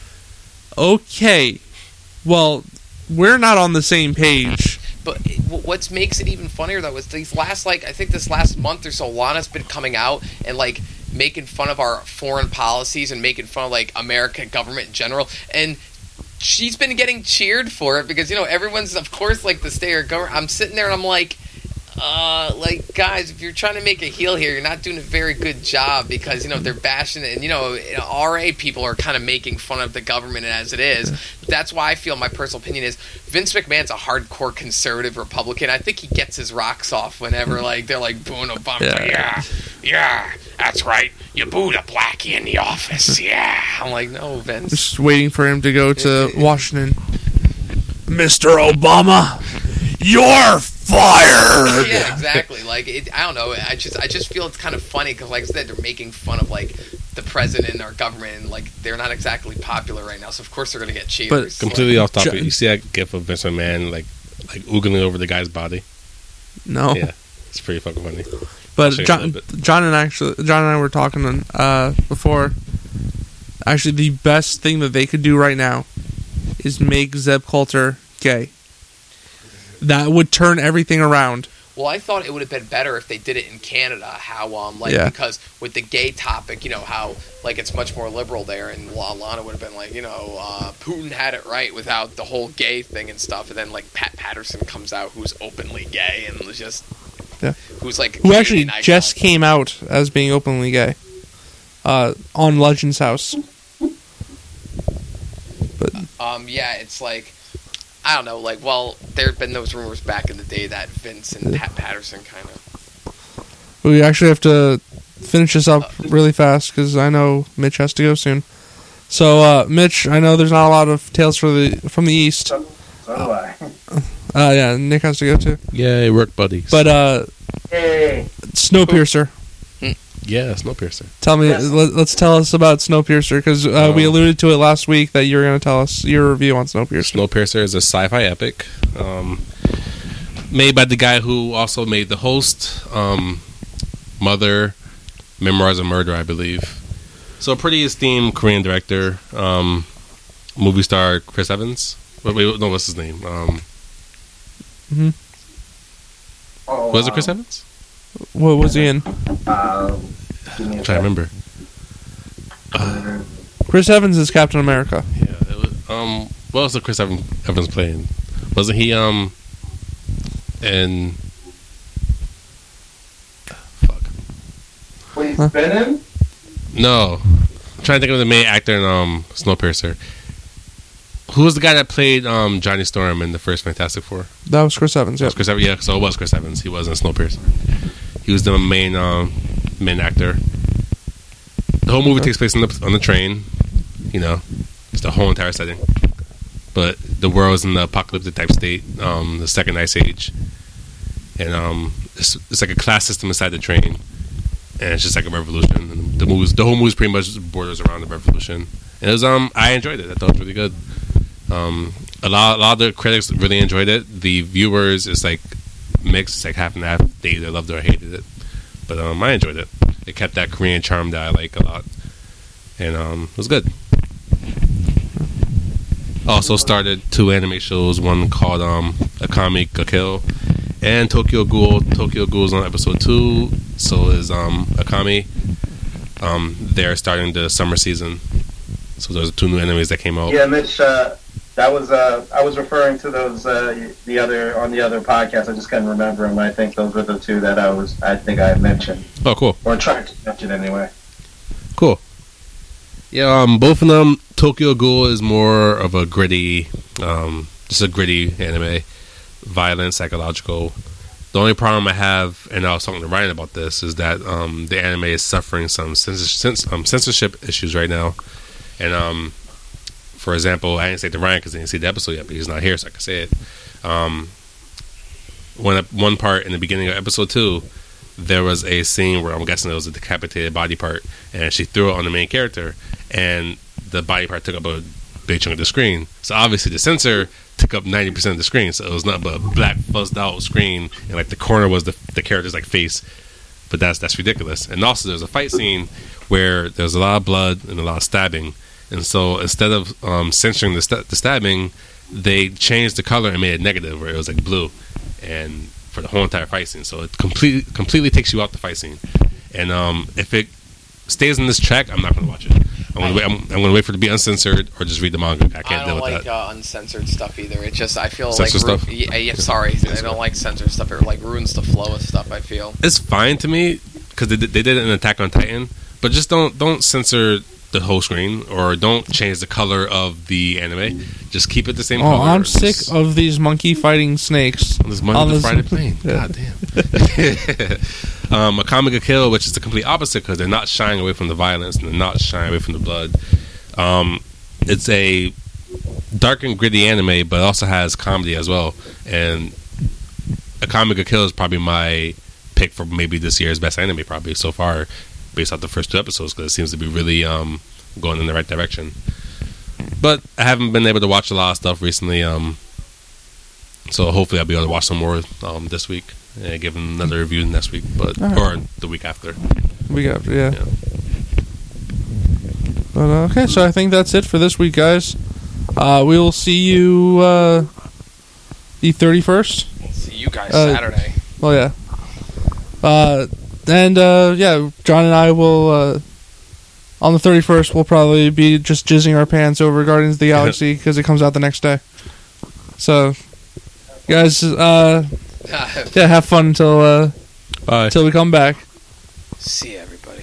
Speaker 3: okay, well... we're not on the same page.
Speaker 6: But what makes it even funnier, though, is these last, I think this last month or so, Lana's been coming out and, making fun of our foreign policies and making fun of, American government in general. And she's been getting cheered for it because, everyone's, of course, the state or government. I'm sitting there and I'm like, guys, if you're trying to make a heel here, you're not doing a very good job because, they're bashing it. And, RA people are kind of making fun of the government as it is. That's why I feel my personal opinion is Vince McMahon's a hardcore conservative Republican. I think he gets his rocks off whenever, they're booing Obama. Yeah, that's right. You booed a blackie in the office. Yeah. I'm like, no, Vince.
Speaker 3: Just waiting for him to go to Washington. Mr. Obama, you're fired.
Speaker 6: Yeah, exactly. I don't know. I just feel it's kind of funny because, like I said, they're making fun of the president and our government, and they're not exactly popular right now. So of course they're going to get cheers.
Speaker 4: But completely off topic. You see that gif of Vince McMahon like oogling over the guy's body?
Speaker 3: No.
Speaker 4: Yeah, it's pretty fucking funny.
Speaker 3: But John and I were talking before. Actually, the best thing that they could do right now is make Zeb Coulter gay. That would turn everything around.
Speaker 6: Well, I thought it would have been better if they did it in Canada. How
Speaker 3: Yeah.
Speaker 6: because with the gay topic, how like it's much more liberal there, and Lana would have been like, Putin had it right without the whole gay thing and stuff, and then like Pat Patterson comes out who's openly gay and was just who's like
Speaker 3: Who actually
Speaker 6: Canadian
Speaker 3: just
Speaker 6: icon.
Speaker 3: came out as being openly gay on Legends House. But
Speaker 6: Yeah, it's like, I don't know, like, well, there had been those rumors back in the day that Vince and Pat Patterson kind of...
Speaker 3: we actually have to finish this up really fast because I know Mitch has to go soon. So, Mitch, I know there's not a lot of tales from the East.
Speaker 5: So do I.
Speaker 3: Yeah, Nick has to go too.
Speaker 4: Yay, work buddies.
Speaker 3: But
Speaker 5: Hey.
Speaker 3: Snowpiercer.
Speaker 4: yeah, Snowpiercer.
Speaker 3: Tell me,
Speaker 5: Yes.
Speaker 3: let's tell us about Snowpiercer because we alluded to it last week that you were going to tell us your review on Snowpiercer.
Speaker 4: Snowpiercer is a sci-fi epic made by the guy who also made The Host, Mother, Memoirs of Murder, I believe. So a pretty esteemed Korean director, movie star Chris Evans. Wait, no, what's his name? Was it Chris Evans?
Speaker 3: What was he in?
Speaker 5: Give me a
Speaker 4: I'm trying to remember.
Speaker 3: Chris Evans is Captain America.
Speaker 4: Yeah, it was, what else did Chris Evans playing? Wasn't he in fuck.
Speaker 5: Wait, he's been in?
Speaker 4: No. I'm trying to think of the main actor in Snowpiercer. Who was the guy that played Johnny Storm in the first Fantastic Four?
Speaker 3: That was Chris Evans.
Speaker 4: It
Speaker 3: Yeah.
Speaker 4: was Chris Evans. Yeah, so it was Chris Evans. He was in Snowpiercer. He was the main actor. The whole movie takes place on the train. It's the whole entire setting. But the world's in the apocalyptic type state, the second ice age, and it's like a class system inside the train, and it's just like a revolution. And the whole movie's pretty much borders around the revolution. And it was I enjoyed it. I thought it was really good. A lot of the critics really enjoyed it. The viewers, it's like mixed. It's like half and half. They either loved it or hated it. But I enjoyed it. It kept that Korean charm that I like a lot, and it was good. Also started 2 anime shows. One called Akame ga Kill and Tokyo Ghoul. Tokyo Ghoul's on episode 2. So is Akame. They're starting the summer season. So those are 2 new animes that came out.
Speaker 5: Yeah, Mitch, that was I was referring to those on the other podcast. I just couldn't remember them. I think those were the 2 that I think I had mentioned.
Speaker 4: Oh, cool.
Speaker 5: Or tried to mention anyway.
Speaker 4: Cool. Yeah, both of them. Tokyo Ghoul is more of a gritty, just a gritty anime, violent, psychological. The only problem I have, and I was talking to Ryan about this, is that the anime is suffering some censorship issues right now. And for example, I didn't say it to Ryan because I didn't see the episode yet, but he's not here, so I can say it. One part in the beginning of episode 2, there was a scene where I'm guessing it was a decapitated body part, and she threw it on the main character, and the body part took up a big chunk of the screen. So obviously the censor took up 90% of the screen, so it was not but a black fuzzed out screen, and like the corner was the character's like face. But that's ridiculous. And also there's a fight scene where there's a lot of blood and a lot of stabbing, and so instead of censoring the stabbing, they changed the color and made it negative, where it was like blue, and for the whole entire fight scene. So it completely takes you out the fight scene. And if it stays in this track, I'm not going to watch it. I'm going to wait for it to be uncensored or just read the manga. I can't deal with
Speaker 6: like
Speaker 4: that.
Speaker 6: Uncensored stuff either. It just, I feel
Speaker 4: Censored
Speaker 6: like
Speaker 4: stuff?
Speaker 6: Yeah, sorry, I don't like censored stuff. It like ruins the flow of stuff. I feel
Speaker 4: It's fine to me because they did it in Attack on Titan, but just don't censor the whole screen or don't change the color of the anime. Just keep it the same
Speaker 3: Oh,
Speaker 4: color.
Speaker 3: I'm sick of these monkey fighting snakes.
Speaker 4: This Monday
Speaker 3: on
Speaker 4: to
Speaker 3: this-
Speaker 4: Friday plane.
Speaker 3: Yeah.
Speaker 4: God damn. Akame ga Kill, which is the complete opposite because they're not shying away from the violence and they're not shying away from the blood. It's a dark and gritty anime, but it also has comedy as well. And Akame ga Kill is probably my pick for maybe this year's best anime, probably so far, based off the first 2 episodes, because it seems to be really going in the right direction. But I haven't been able to watch a lot of stuff recently, so hopefully I'll be able to watch some more this week and give them another review next week, but
Speaker 3: All right.
Speaker 4: or the week after.
Speaker 3: We got yeah.
Speaker 4: Yeah.
Speaker 3: But okay, so I think that's it for this week, guys. We will see you the 31st.
Speaker 6: see you guys
Speaker 3: Uh,
Speaker 6: Saturday.
Speaker 3: Well, yeah. Yeah, John and I will, on the 31st, we'll probably be just jizzing our pants over Guardians of the Galaxy because it comes out the next day. So, guys, yeah, have fun until we come back.
Speaker 6: See you, everybody.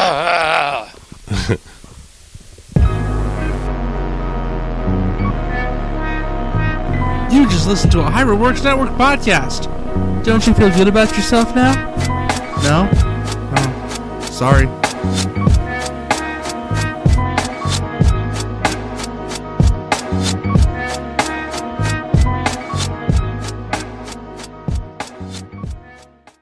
Speaker 3: You just listened to a Hybrid Works Network podcast. Don't you feel good about yourself now? No? Oh, sorry.